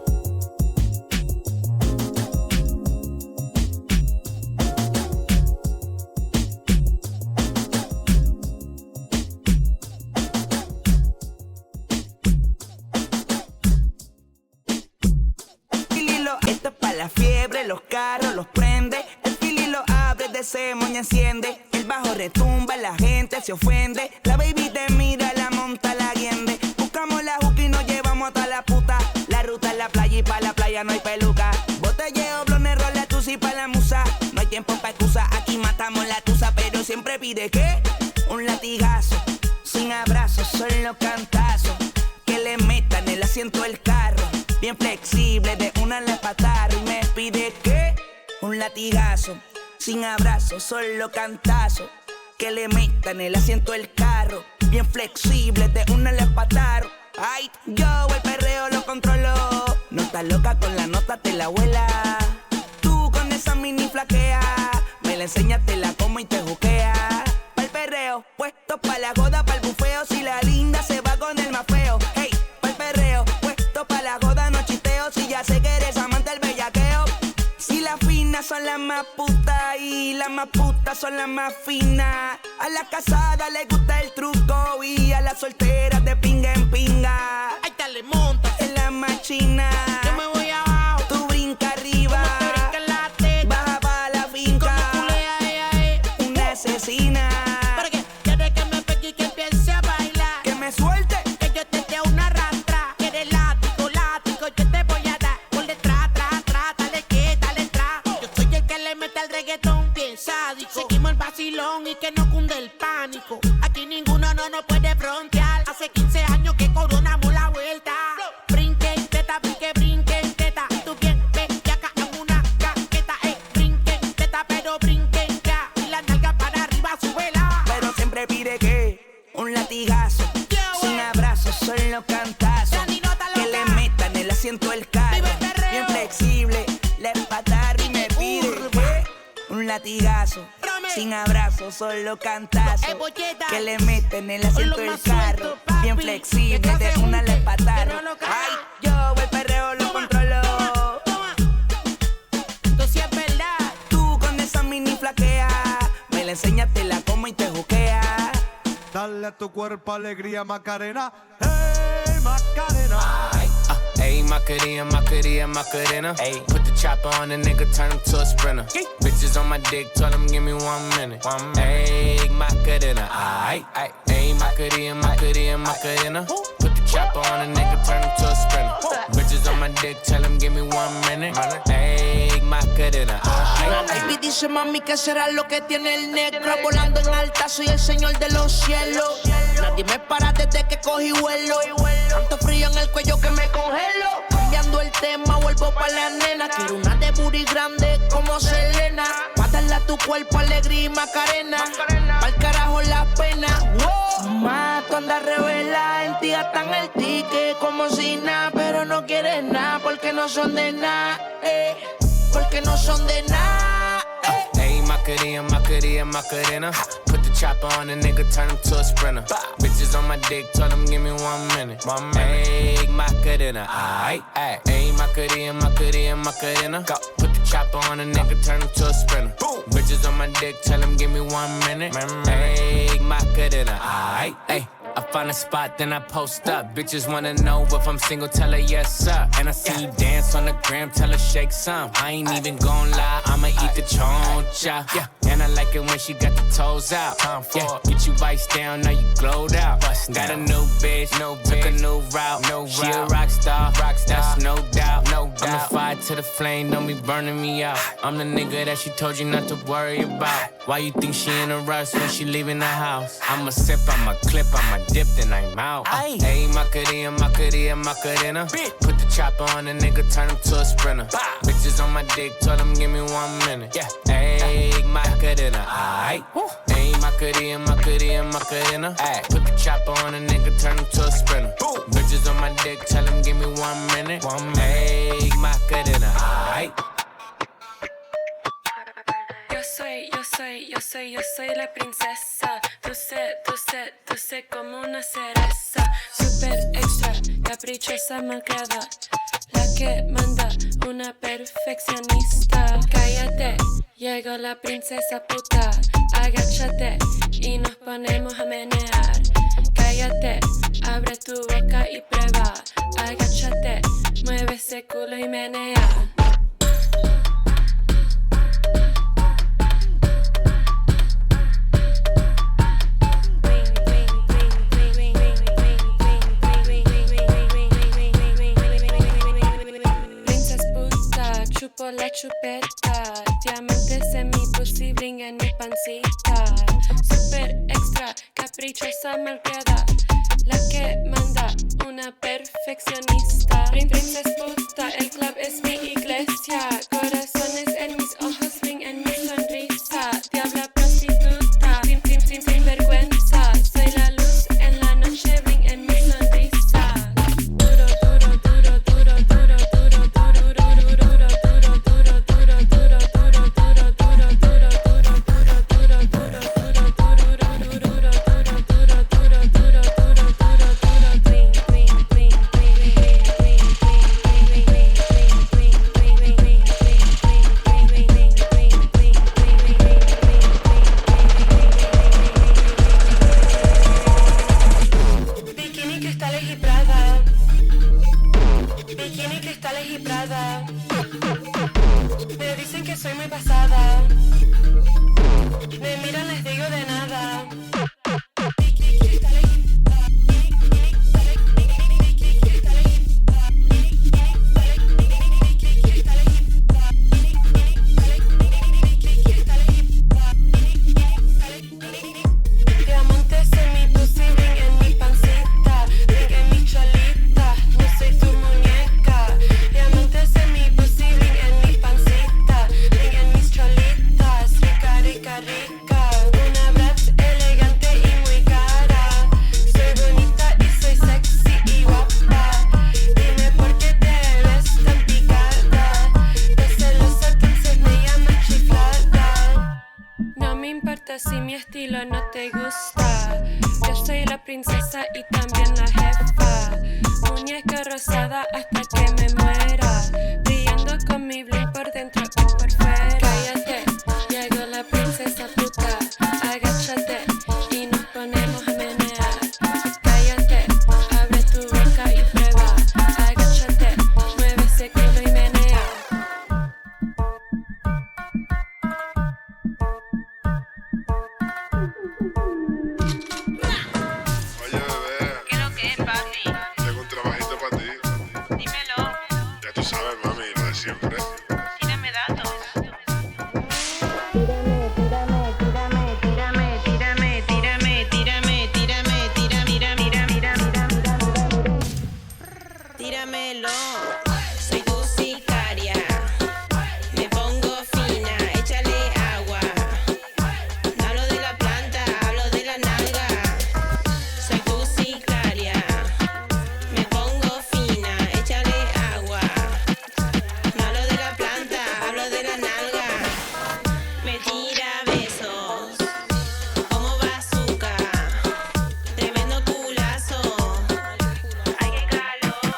S15: Fililo, esto es pa' la fiebre, los carros los prende. El fililo abre, de ese moña enciende. El bajo retumba, la gente se ofende. La baby te mira, la monta, la guiende. Buscamos la juca y nos llevamos a toda la puta. La ruta es la playa y pa' ya no hay peluca. Botelleo, blonde, rola, tusi pa' la musa. No hay tiempo pa' excusa, aquí matamos la tusa. Pero siempre pide ¿qué? Un latigazo, sin abrazos, solo cantazos. Que le metan el asiento del carro, bien flexible, de una le patarro. Y me pide ¿qué? Un latigazo, sin abrazos, solo cantazo. Que le metan el asiento del carro, bien flexible, de una le patarro. Ay, yo el perreo lo controlo. No estás loca con la nota, te la abuela. Tú con esa mini flaquea, me la enseñas, te la como y te juquea. Pa'l perreo, puesto pa' la joda, pa'l bufeo. Si la linda se va con el más feo. Hey, pa'l perreo, puesto pa' la joda, no chisteo. Si ya sé que eres amante del bellaqueo. Si las finas son las más putas y las más putas son las más finas. A las casadas les gusta el truco y a las solteras de pinga en pinga.
S5: Ahí te le montas.
S15: En la machina.
S5: Yo me voy abajo.
S15: Tú brinca arriba.
S5: Como te brinca en la teta.
S15: Baja pa' la finca.
S5: Como culea ella es
S15: una asesina.
S5: Pero que quiere que me pegue y que empiece a bailar.
S15: Que me suelte.
S5: Que yo te dé una rastra. Que eres látigo, látigo, yo te voy a dar por detrás, tra, tra, dale que, dale tra. Yo soy el que le mete al reggaetón bien sádico. Seguimos el vacilón y que no cunde el pánico. Aquí ninguno no nos puede frontear. Hace quince años que coronamos la vuelta. Brinque en teta, brinque, brinque en teta. Tú bien ves que acá en una caqueta. Eh, brinque en teta, pero brinque en ya. Y la nalga para arriba, súbela.
S15: Pero siempre pide que un latigazo,
S5: Yo,
S15: sin
S5: eh.
S15: abrazos, solo cantazos.
S5: Ya ni nota
S15: Que
S5: loca.
S15: le metan el asiento del carro,
S5: Vive el perreo.
S15: bien flexible, le patar y me pide que un latigazo,
S5: Rame.
S15: sin abrazos, solo cantazos.
S5: Eh, bolleta.
S15: Que le meten el asiento
S5: Lo
S15: del
S5: más
S15: carro,
S5: suelto, papi.
S15: bien
S5: Que
S15: flexible,
S5: no
S15: de
S5: se
S15: una le
S5: junte,
S15: patar.
S5: que no lo caga.
S15: Ay, yo el perreo lo
S5: Toma,
S15: controlo.
S5: toma, toma. Esto sí es verdad.
S15: Tú con esa mini flaquea, me la enseñas, te la como y te juquea.
S3: Dale a tu cuerpo alegría, Macarena. Hey, Macarena.
S9: Ay, uh, ayy, Macarena, Macarena, Macarena. Ayy, put the chopper on the nigga, turn him to a sprinter. Bitches on my dick, tell him give me one minute. One minute. Ayy, Macarena. Ay, ay, ayy, Macarena, Macarena, Macarena. Put the chopper on the nigga, turn him to a sprinter. Bitches on my dick, tell him give me one minute. Ayy, Macarena. Ay,
S5: La baby dice mami que será lo que tiene el negro. Volando en alta, soy el señor de los cielos. Nadie me para desde que cogí vuelo. Tanto frío en el cuello que me congelo. Cambiando el tema, vuelvo pa' la nena. Quiero una de booty grande como Selena. Pa' darle a tu cuerpo alegría y Macarena. Pa'l carajo la pena. Wow. Mamá, tú andas revela. En ti gastan el ticket como si nada. Pero no quieres nada porque no son de nada. Eh. Porque no son de nada.
S9: uh, ayy, Macarena, Macarena, Macarena. Put the chopper on the nigga, turn him to a sprinter. Bitches on my dick, tell him give me one minute. One minute. Ayy, Macarena. Ay, ay, ayy, Macarena, Macarena, Macarena. Put the chopper on the nigga, turn him to a sprinter. Bitches on my dick, tell him give me one minute. Ayy, Macarena. Ay, ay. I find a spot, then I post up. Bitches wanna know if I'm single, tell her yes, sir. And I see you dance on the gram, tell her shake some. I ain't even gon' lie, I'ma eat the choncha. Yeah, and I like it when she got the toes out. Yeah, get you iced down, now you glowed out. Got a new bitch, no took a new route. No she a rock star, rock star, that's no doubt. No doubt. I'm the fire to the flame, don't be burning me out. I'm the nigga that she told you not to worry about. Why you think she in a rush when she leaving the house? I'ma sip, I'ma clip, I'ma dip, then I'm out. Uh, ayy, Macarena, Macarena, Macarena. Put the chopper on the nigga, turn him to a sprinter. Bitches on my dick, tell him give me one minute. Yeah, ayy, Macarena. Aight, ayy, Macarena, Macarena, Macarena. Ay, put the chopper on the nigga, turn him to a sprinter. Bitches on my dick, tell him give me one minute. One minute. Ayy, Macarena. Aight.
S10: Yo soy, yo soy, yo soy, yo soy la princesa. Tú sé, tú sé, tú sé como una cereza. Super extra, caprichosa, malcriada. La que manda, una perfeccionista. Cállate, llegó la princesa puta. Agáchate y nos ponemos a menear. Cállate, abre tu boca y prueba. Agáchate, mueve ese culo y menea. chupeta, diamantes en mi pussy, bling en mi pancita. Super extra, caprichosa, malcriada, la que manda, una perfeccionista. Prin- Princess puta, el club es mi iglesia. Corazones en mis ojos, bling en mi sonrisa. Diabla prostituta, sin, sin, sin, sin vergüenza. Soy la luz en la noche, bling en mi sonrisa. Duro, duro, duro, duro, duro, duro, duro, duro, duro, duro, duro, duro, duro, duro, duro, duro, duro, duro, duro, duro, Bikini, cristales y Prada. Bikini, cristales y Prada. Me dicen que soy muy pasada. Me miran, les digo de nada. Diamantes en mi pussy, bling en mi pancita, bling en mi cholita, no soy tu muñeca. Diamantes en mi pussy, bling en mi pancita, bling en mis cholitas, rica, rica, rica. Una brat elegante y muy cara. Soy bonita y soy sexy y guapa. Dime por qué te ves tan picada. De celosa entonces me llaman chiflada. No me importa si mi estilo no te gusta. Yo soy la princesa y también la jefa. Muñeca rosada hasta que me muera. Brillando con mi bling por dentro y por fuera. Cállate, llegó la princesa puta. Agáchate y nos ponemos a menear. Cállate, abre tu boca y prueba. Agáchate, mueve ese culo y menea.
S16: Oye, bebé.
S17: ¿Qué es lo que es, papi?
S16: Tengo un trabajito para ti.
S17: Dímelo.
S16: Ya tú sabes, mami, lo de siempre.
S17: Tírame datos.
S18: Tíramelo, soy tu sicaria. Me pongo fina, échale agua. No hablo de la planta, hablo de la nalga. Soy tu sicaria. Me pongo fina, échale agua. No hablo de la planta, hablo de la nalga. Me tira besos como bazooka. Tremendo culazo. Ay, qué calor.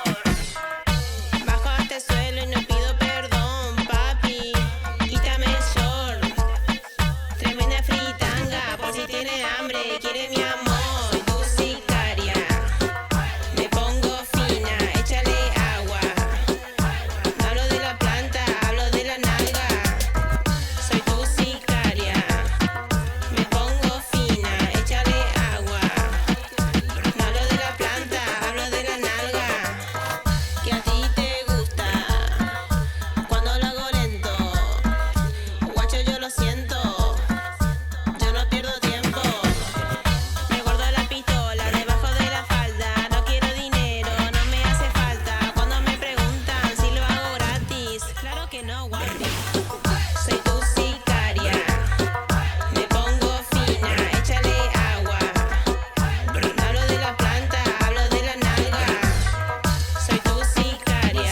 S18: Bajo hasta el suelo y no pido perdón, papi. Quítame el short. Tremenda fritanga, por si tiene hambre, quiere mi amor. Soy tu sicaria. Me pongo fina, échale agua. No hablo de la planta, hablo de la nalga. Soy tu sicaria. Me pongo fina, échale agua. No hablo de la planta, hablo de la nalga. Que a ti te gusta cuando lo hago lento. Guacho, yo lo siento. Yo no pierdo tiempo. Me guardo la pistola debajo de la falda. No quiero dinero, no me hace falta. Cuando me preguntan si lo hago gratis, claro que no, guapi. Soy tu sicaria. Me pongo fina, échale agua. No hablo de la planta, hablo de la nalga. Soy tu sicaria.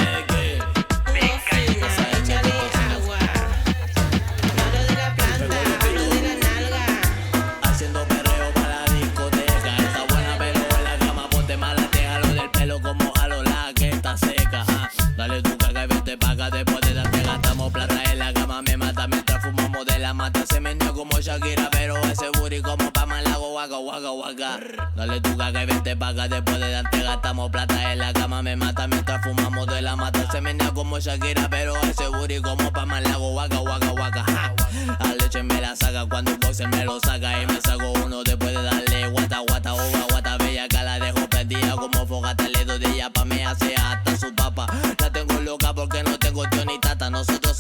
S18: Pongo fina, échale agua. No hablo de la planta, hablo de la nalga.
S19: Haciendo perreo para la discoteca. Está buena pero en la cama ponte mala. Déjalo del pelo como jalo la que está seca. ah. Dale tu caca y vete pa' acá. Después de darte gastamos plata en la cama. Me mata mientras fumamos de la mata. Se menea como Shakira pero ese booty como pa' Malago. Waka waka waka. Dale tu caca y vete pa' acá. Después de darte gastamos plata en la cama. Me mata mientras fumamos de la mata. Se menea como Shakira pero ese booty como pa' Malago. Waka waka waka. ja. La leche me la saca cuando un boxer me lo saca. Y me saco uno después de darle guata guata uva guata bella. Que la dejo prendida como fogata. Le doy de ella pa' me hace hasta su papa. La tengo loca porque no tengo tío ni tata. Nosotros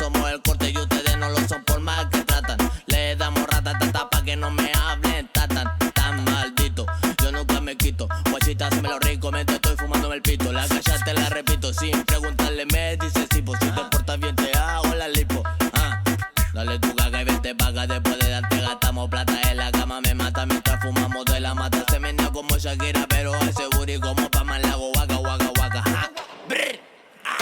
S19: mamita, se me lo rico, mientras estoy fumándome el pito. La calla te la repito, sin preguntarle me dice sí, pues si te portas bien te hago la lipo. Ah, dale tu caga y vente pa' acá, después de darte gastamos plata en la cama, me mata mientras fumamos de la mata. Se menea como Shakira, pero ese booty como pa' más lago, waka, waka, waka. Ah, brr, ah.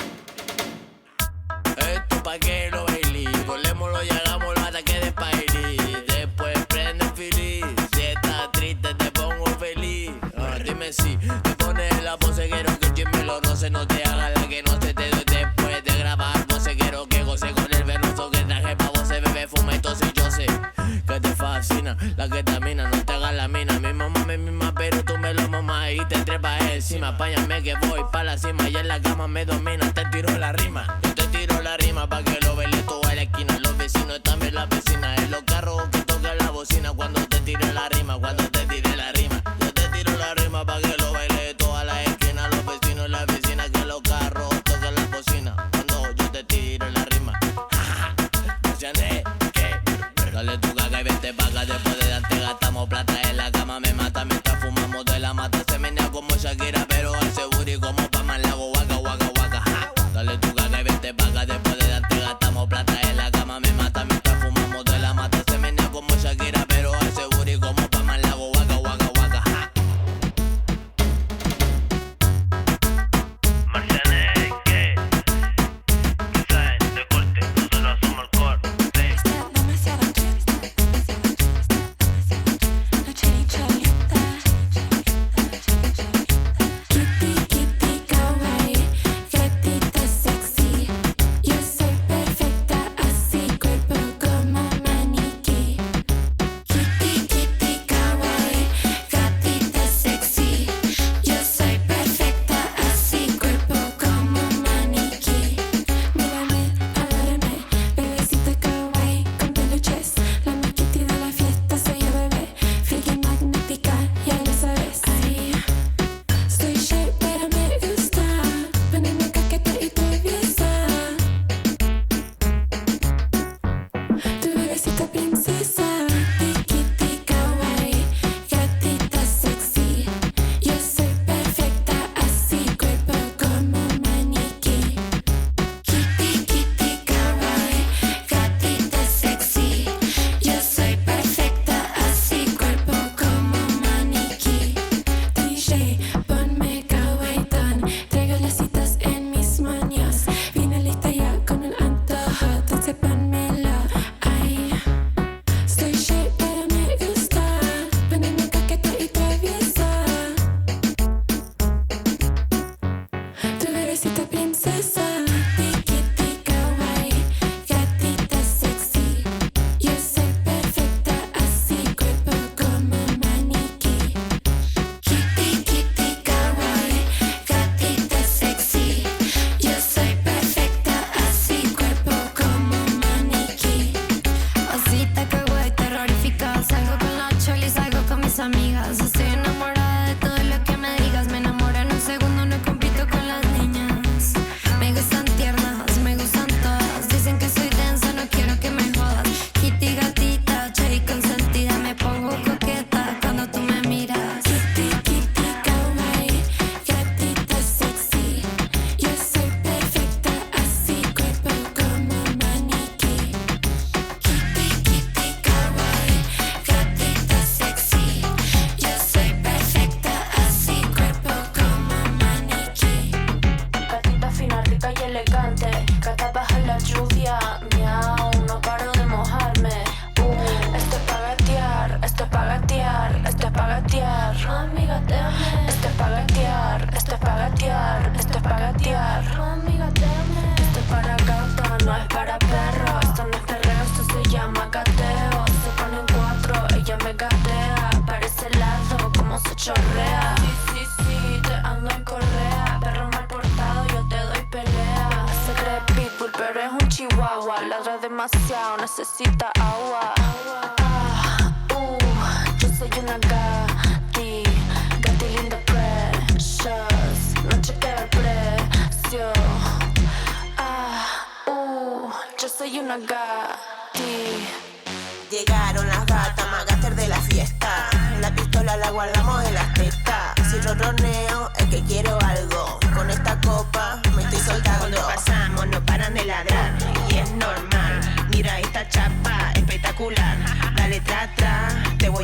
S19: Esto pa' que lo bailí, volémoslo y hagámoslo hasta que despailí. Después prende feliz, si estás triste te pongo feliz. Ah, dime si te pones la pose, quiero que un me lo roce, no te hagas la que no se te doy después de grabar. Pose, quiero que goce con el venoso que traje pa' vos, bebé, fuma y tose. Yo sé que te fascina la ketamina, no te hagas la mina. Mi mamá me mima, pero tú me lo mamas y te trepas encima. Apáñame que voy pa' la cima y en la cama me domina. Te tiro la rima, yo te tiro la rima pa' que lo baile tú a la esquina. Los vecinos también las vecinas, en los carros que toca la bocina. Cuando te tire la rima, cuando te tire la rima, yo te tiro la rima pa' que lo baile toda la esquina. Los vecinos, las vecinas, que los carros tocan la bocina. Cuando yo te tiro la rima, mencioné que dale tu caga y vente pa' acá, después de darte gastamos plata en la cama, me mata mientras fumamos de la mata. Se menea como Shakira, pero hace booty como pa' más lago, waka, waka, waka. Ja. Dale tu caga y vente pa' acá, después de darte gastamos plata en la cama, me mata mientras fumamos de la mata. Se menea como Shakira, pero hace booty como pa' más lago, waka, waka, waka. Ja.
S20: Marcianes, ¿qué? ¿Qué saben de corte? Nosotros somos el corte.
S10: Amigas, estoy enamorada de todo lo que me digas. Me enamoro en un segundo, no compito con las niñas. Me gustan tiernas, me gustan todas. Dicen que soy densa, no quiero que me jodas. Kitty gatita, cherry consentida. Me pongo coqueta cuando tú me miras. Kitty, kitty, kawaii, gatita sexy. Yo soy perfecta así, cuerpo como maniquí. Kitty, kitty, kawaii, gatita sexy. Yo soy perfecta así, cuerpo como maniquí.
S2: Gatita fina, rica y elegante. Gata baja la lluvia. Miau, no paro de mojarme. Uh, esto es pa' gatear, esto es pa' gatear, esto es pa' gatear. Mami, gateame. Esto es pa' gatear, esto es pa' gatear, esto es pa' gatear. Mami, gateame. Esto es para gata, no es para perro. Esto no es perreo, esto se llama gateo. Se ponen cuatro, ella me gatea. Parece helado, como se chorrea. Sí, sí, sí, te ando en correa. Perro mal portado, yo te doy pelea. Se cree pitbull, pero es un chihuahua. Ladra demasiado, necesita agua. Ah, uh, yo soy una gati, gati linda precious. No chequeo el precio. Ah, uh, yo soy una gati.
S21: Llegaron las gatas, más gatas de la fiesta. La pistola la guardamos en las tetas. Si ronronea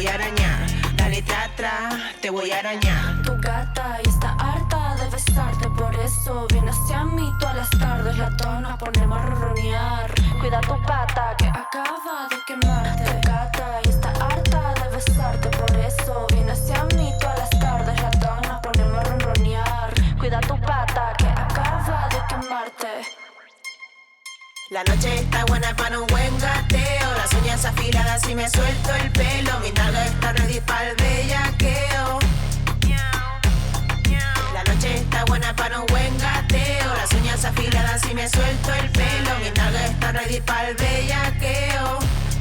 S5: voy a arañar. Dale tra tra, te voy a arañar.
S2: Tu gata y está harta de besarte, por eso viene hacia mí todas las tardes. La tona ponemos a ronronear. Cuida tu pata que acaba de quemarte. Tu gata y está harta de besarte, por eso viene hacia mí todas las tardes. La tona ponemos a ronronear. Cuida tu pata que acaba de quemarte.
S5: La noche está buena para un buen gateo. Las uñas afiladas y me suelto el pelo. Mi nalga está ready para el bellaqueo. La noche está buena para un buen gateo. Las uñas afiladas y me suelto el pelo. Mi nalga está ready para el bellaqueo.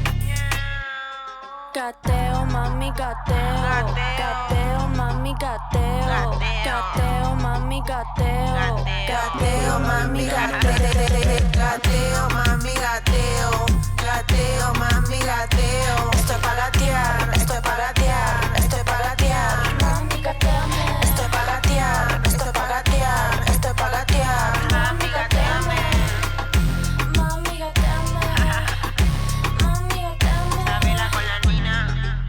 S2: Gateo, mami, gateo. Gateo, mami, gateo. Gateo, mami, gateo.
S5: Gateo, mami, gateo. Gateo, mami, gateo. Gateo, mami, gateo. Estoy pa' gatear, estoy pa' gatear, estoy pa' gatear.
S2: Mami, gateame.
S5: Estoy pa' gatear, estoy pa' gatear, estoy pa' gatear.
S2: Mami, gateame. Mami, gateame. Mami, gateame.
S5: Dámela con la nina.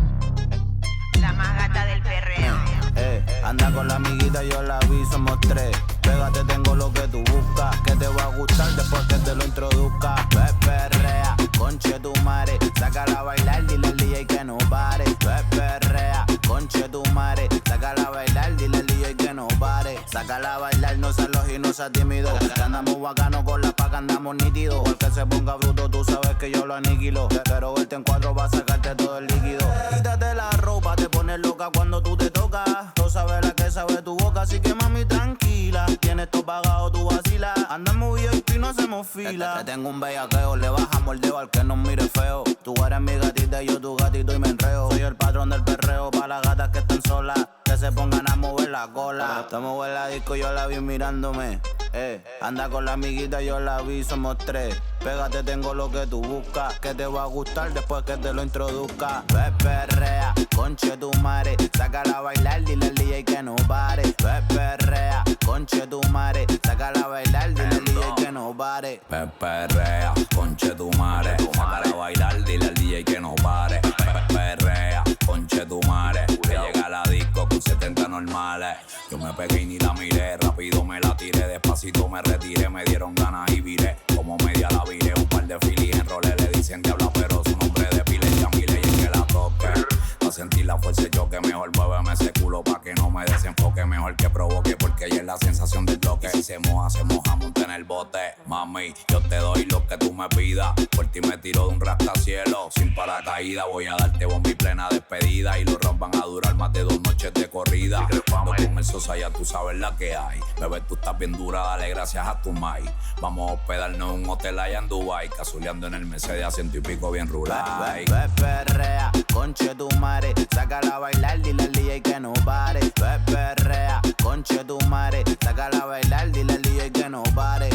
S5: La más gata del perreo.
S21: Eh, anda con la amiguita, yo la vi, somos tres. Pégate, tengo lo que tú buscas. Que te va a gustar después que te lo introduzca. Ve, perrea, conche tu madre. Sácala a bailar, dile al D J que no pare. Ve, perrea, conche tu madre. Sácala a bailar, dile al D J que no pare. Sácala a bailar, no seas loco y no seas tímido. Que andamos bacano con la paca, andamos nítidos. El que se ponga bruto, tú sabes que yo lo aniquilo. Quiero verte en cuatro para sacarte todo el líquido. Quítate la ropa, te pones loca cuando tú te tocas. Tú sabes la que sabe tu boca, así que mami tranquila. Tienes todo pagado, tú vacilas. Andamos V I P, no hacemos fila. Te, te tengo un bellaqueo, le bajamos el dedo al que nos mire feo. Tú eres mi gatita y yo tu gatito y me enreo. Soy el patrón del perreo pa' las gatas que están solas. Que se pongan a mover la cola. Estamos en la disco, yo la vi mirándome. Eh, anda con la amiguita, yo la vi, somos tres. Pégate, tengo lo que tú buscas. Que te va a gustar después que te lo introduzca. Ve, perrea, conche tu madre. Sácala a bailar, dile al D J que no pare. Ve, perrea, conche tu madre. Sácala a bailar, dile al D J que no pare.
S9: Ve, perrea, conche tu madre. Sácala a bailar, dile al D J que no pare. Ve, perrea, conche tu madre. Que llega a la disco con setenta normales. Yo me pegué y ni la miré. Rápido me la tiré, despacito me retiré. Me dieron ganas y viré. Como media la viré. Un par de filis en roles le dicen diabla, pero su nombre de pila es Yamile y el que la toque. Pa' sentir la fuerza y choque, mejor muéveme ese culo pa' que no me desenfoque. Mejor que provoque, porque ella es la sensación del toque. Si se moja, se moja, monta en el bote. Mami, yo te doy lo que tú me pidas. Por ti me tiro de un rascacielos. Sin paracaídas, voy a darte bomba y plena despedida. Y los rounds van a durar más de dos noches de corrida. No con el Sosa, ya tú sabes la que hay. Bebé, tú estás bien dura, dale gracias a tu mai. Vamos a hospedarnos en un hotel allá en Dubai. Casuleando en el Mercedes a ciento y pico bien rural.
S21: Ve, ve, perrea, conche tu madre. Sácala a bailar, dile al D J que no pare. Ve, perrea, conche tu madre. Sácala a bailar, dile al D J que no pare.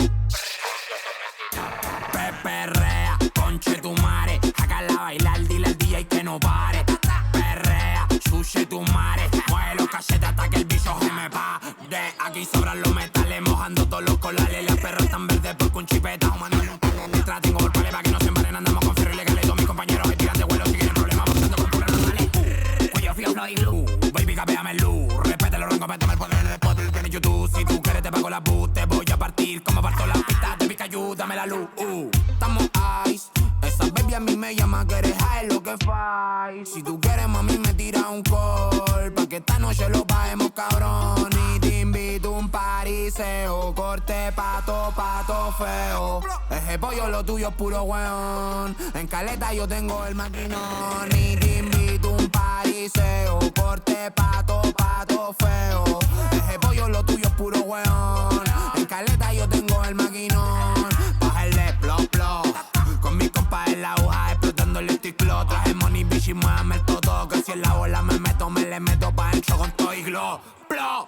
S9: Ve, perrea, conche tu madre. Sácala a bailar, dile al D J que no pare. Perrea, sushi tu madre. Mueve los cachetes hasta que el bicho se me pare. Aquí sobran los metales, mojando todos los colales. Las perras están verdes porque un chipeta humano en un palo. Mientras tengo por pale pa' que no se embaren. Andamos con ferro ilegales. Todos mis compañeros me tiran de vuelo. Si quieren problemas, pasando con pura normales. Cuello frío, flow y blue. Baby, capéame el luz. Respete los rangos, métame el poder en el spot. El que en YouTube. Si tú quieres te pago la boot. Te voy a partir como parto la pista. Te pica ayúdame la luz. Uh, estamos ice. Esa baby a mí me llama que eres high, lo que fai. Si tú quieres, mami, me tira un call. Pa' que esta noche lo bajemos, cabrón. Y te invito a un pariseo. Corte, pato, pato feo. Ese pollo lo tuyo es puro weón. En caleta yo tengo el maquinón. Y te invito a un pariseo. Corte, pato, pato feo. Ese pollo lo tuyo es puro weón. En caleta yo tengo el maquinón. Bájale, plop, plop. Con mi compa en la hoja, explotando el ticlo. Traje money, bitch, y muévame el todo. Que si en la bola me meto, me le meto pa' dentro con todo y glow. Plop,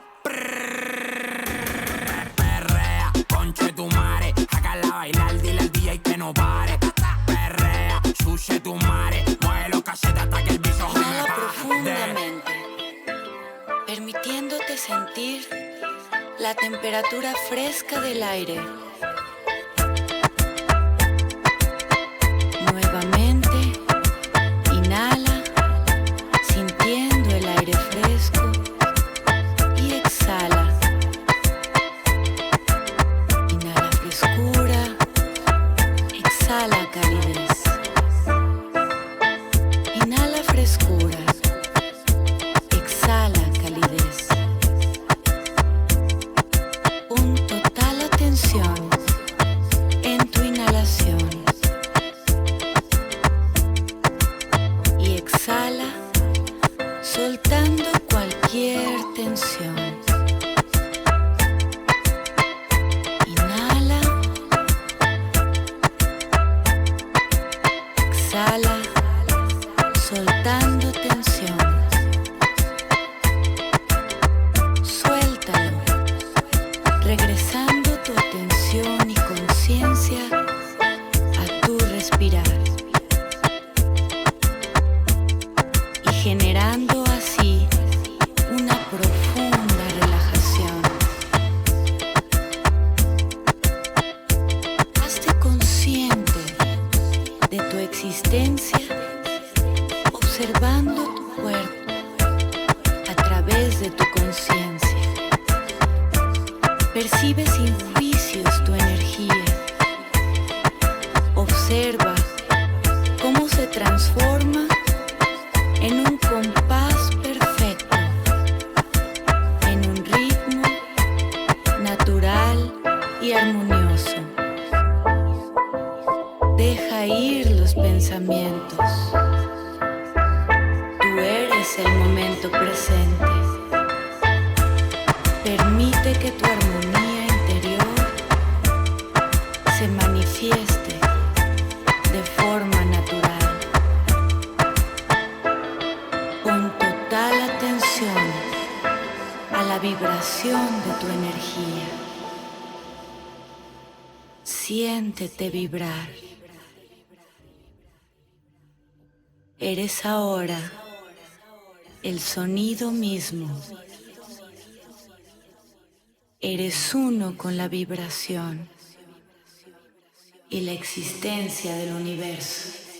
S9: perrea, conche tu madre. Sácala a bailar, dile al D J que no pare. Perrea, sushi tu madre. Mueve los cachetes hasta que el bicho se me
S2: Inhala
S9: pare.
S2: profundamente, permitiéndote sentir la temperatura fresca del aire. Nuevamente, inhala tu conciencia. Percibe sin juicios tu energía. Observa cómo se transforma en un compás perfecto, en un ritmo natural y armonioso. Deja ir los pensamientos. Tú eres el momento presente. Permite que tu armonía interior se manifieste de forma natural. Con total atención a la vibración de tu energía. Siéntete vibrar. Eres ahora el sonido mismo. Eres uno con la vibración y la existencia del universo.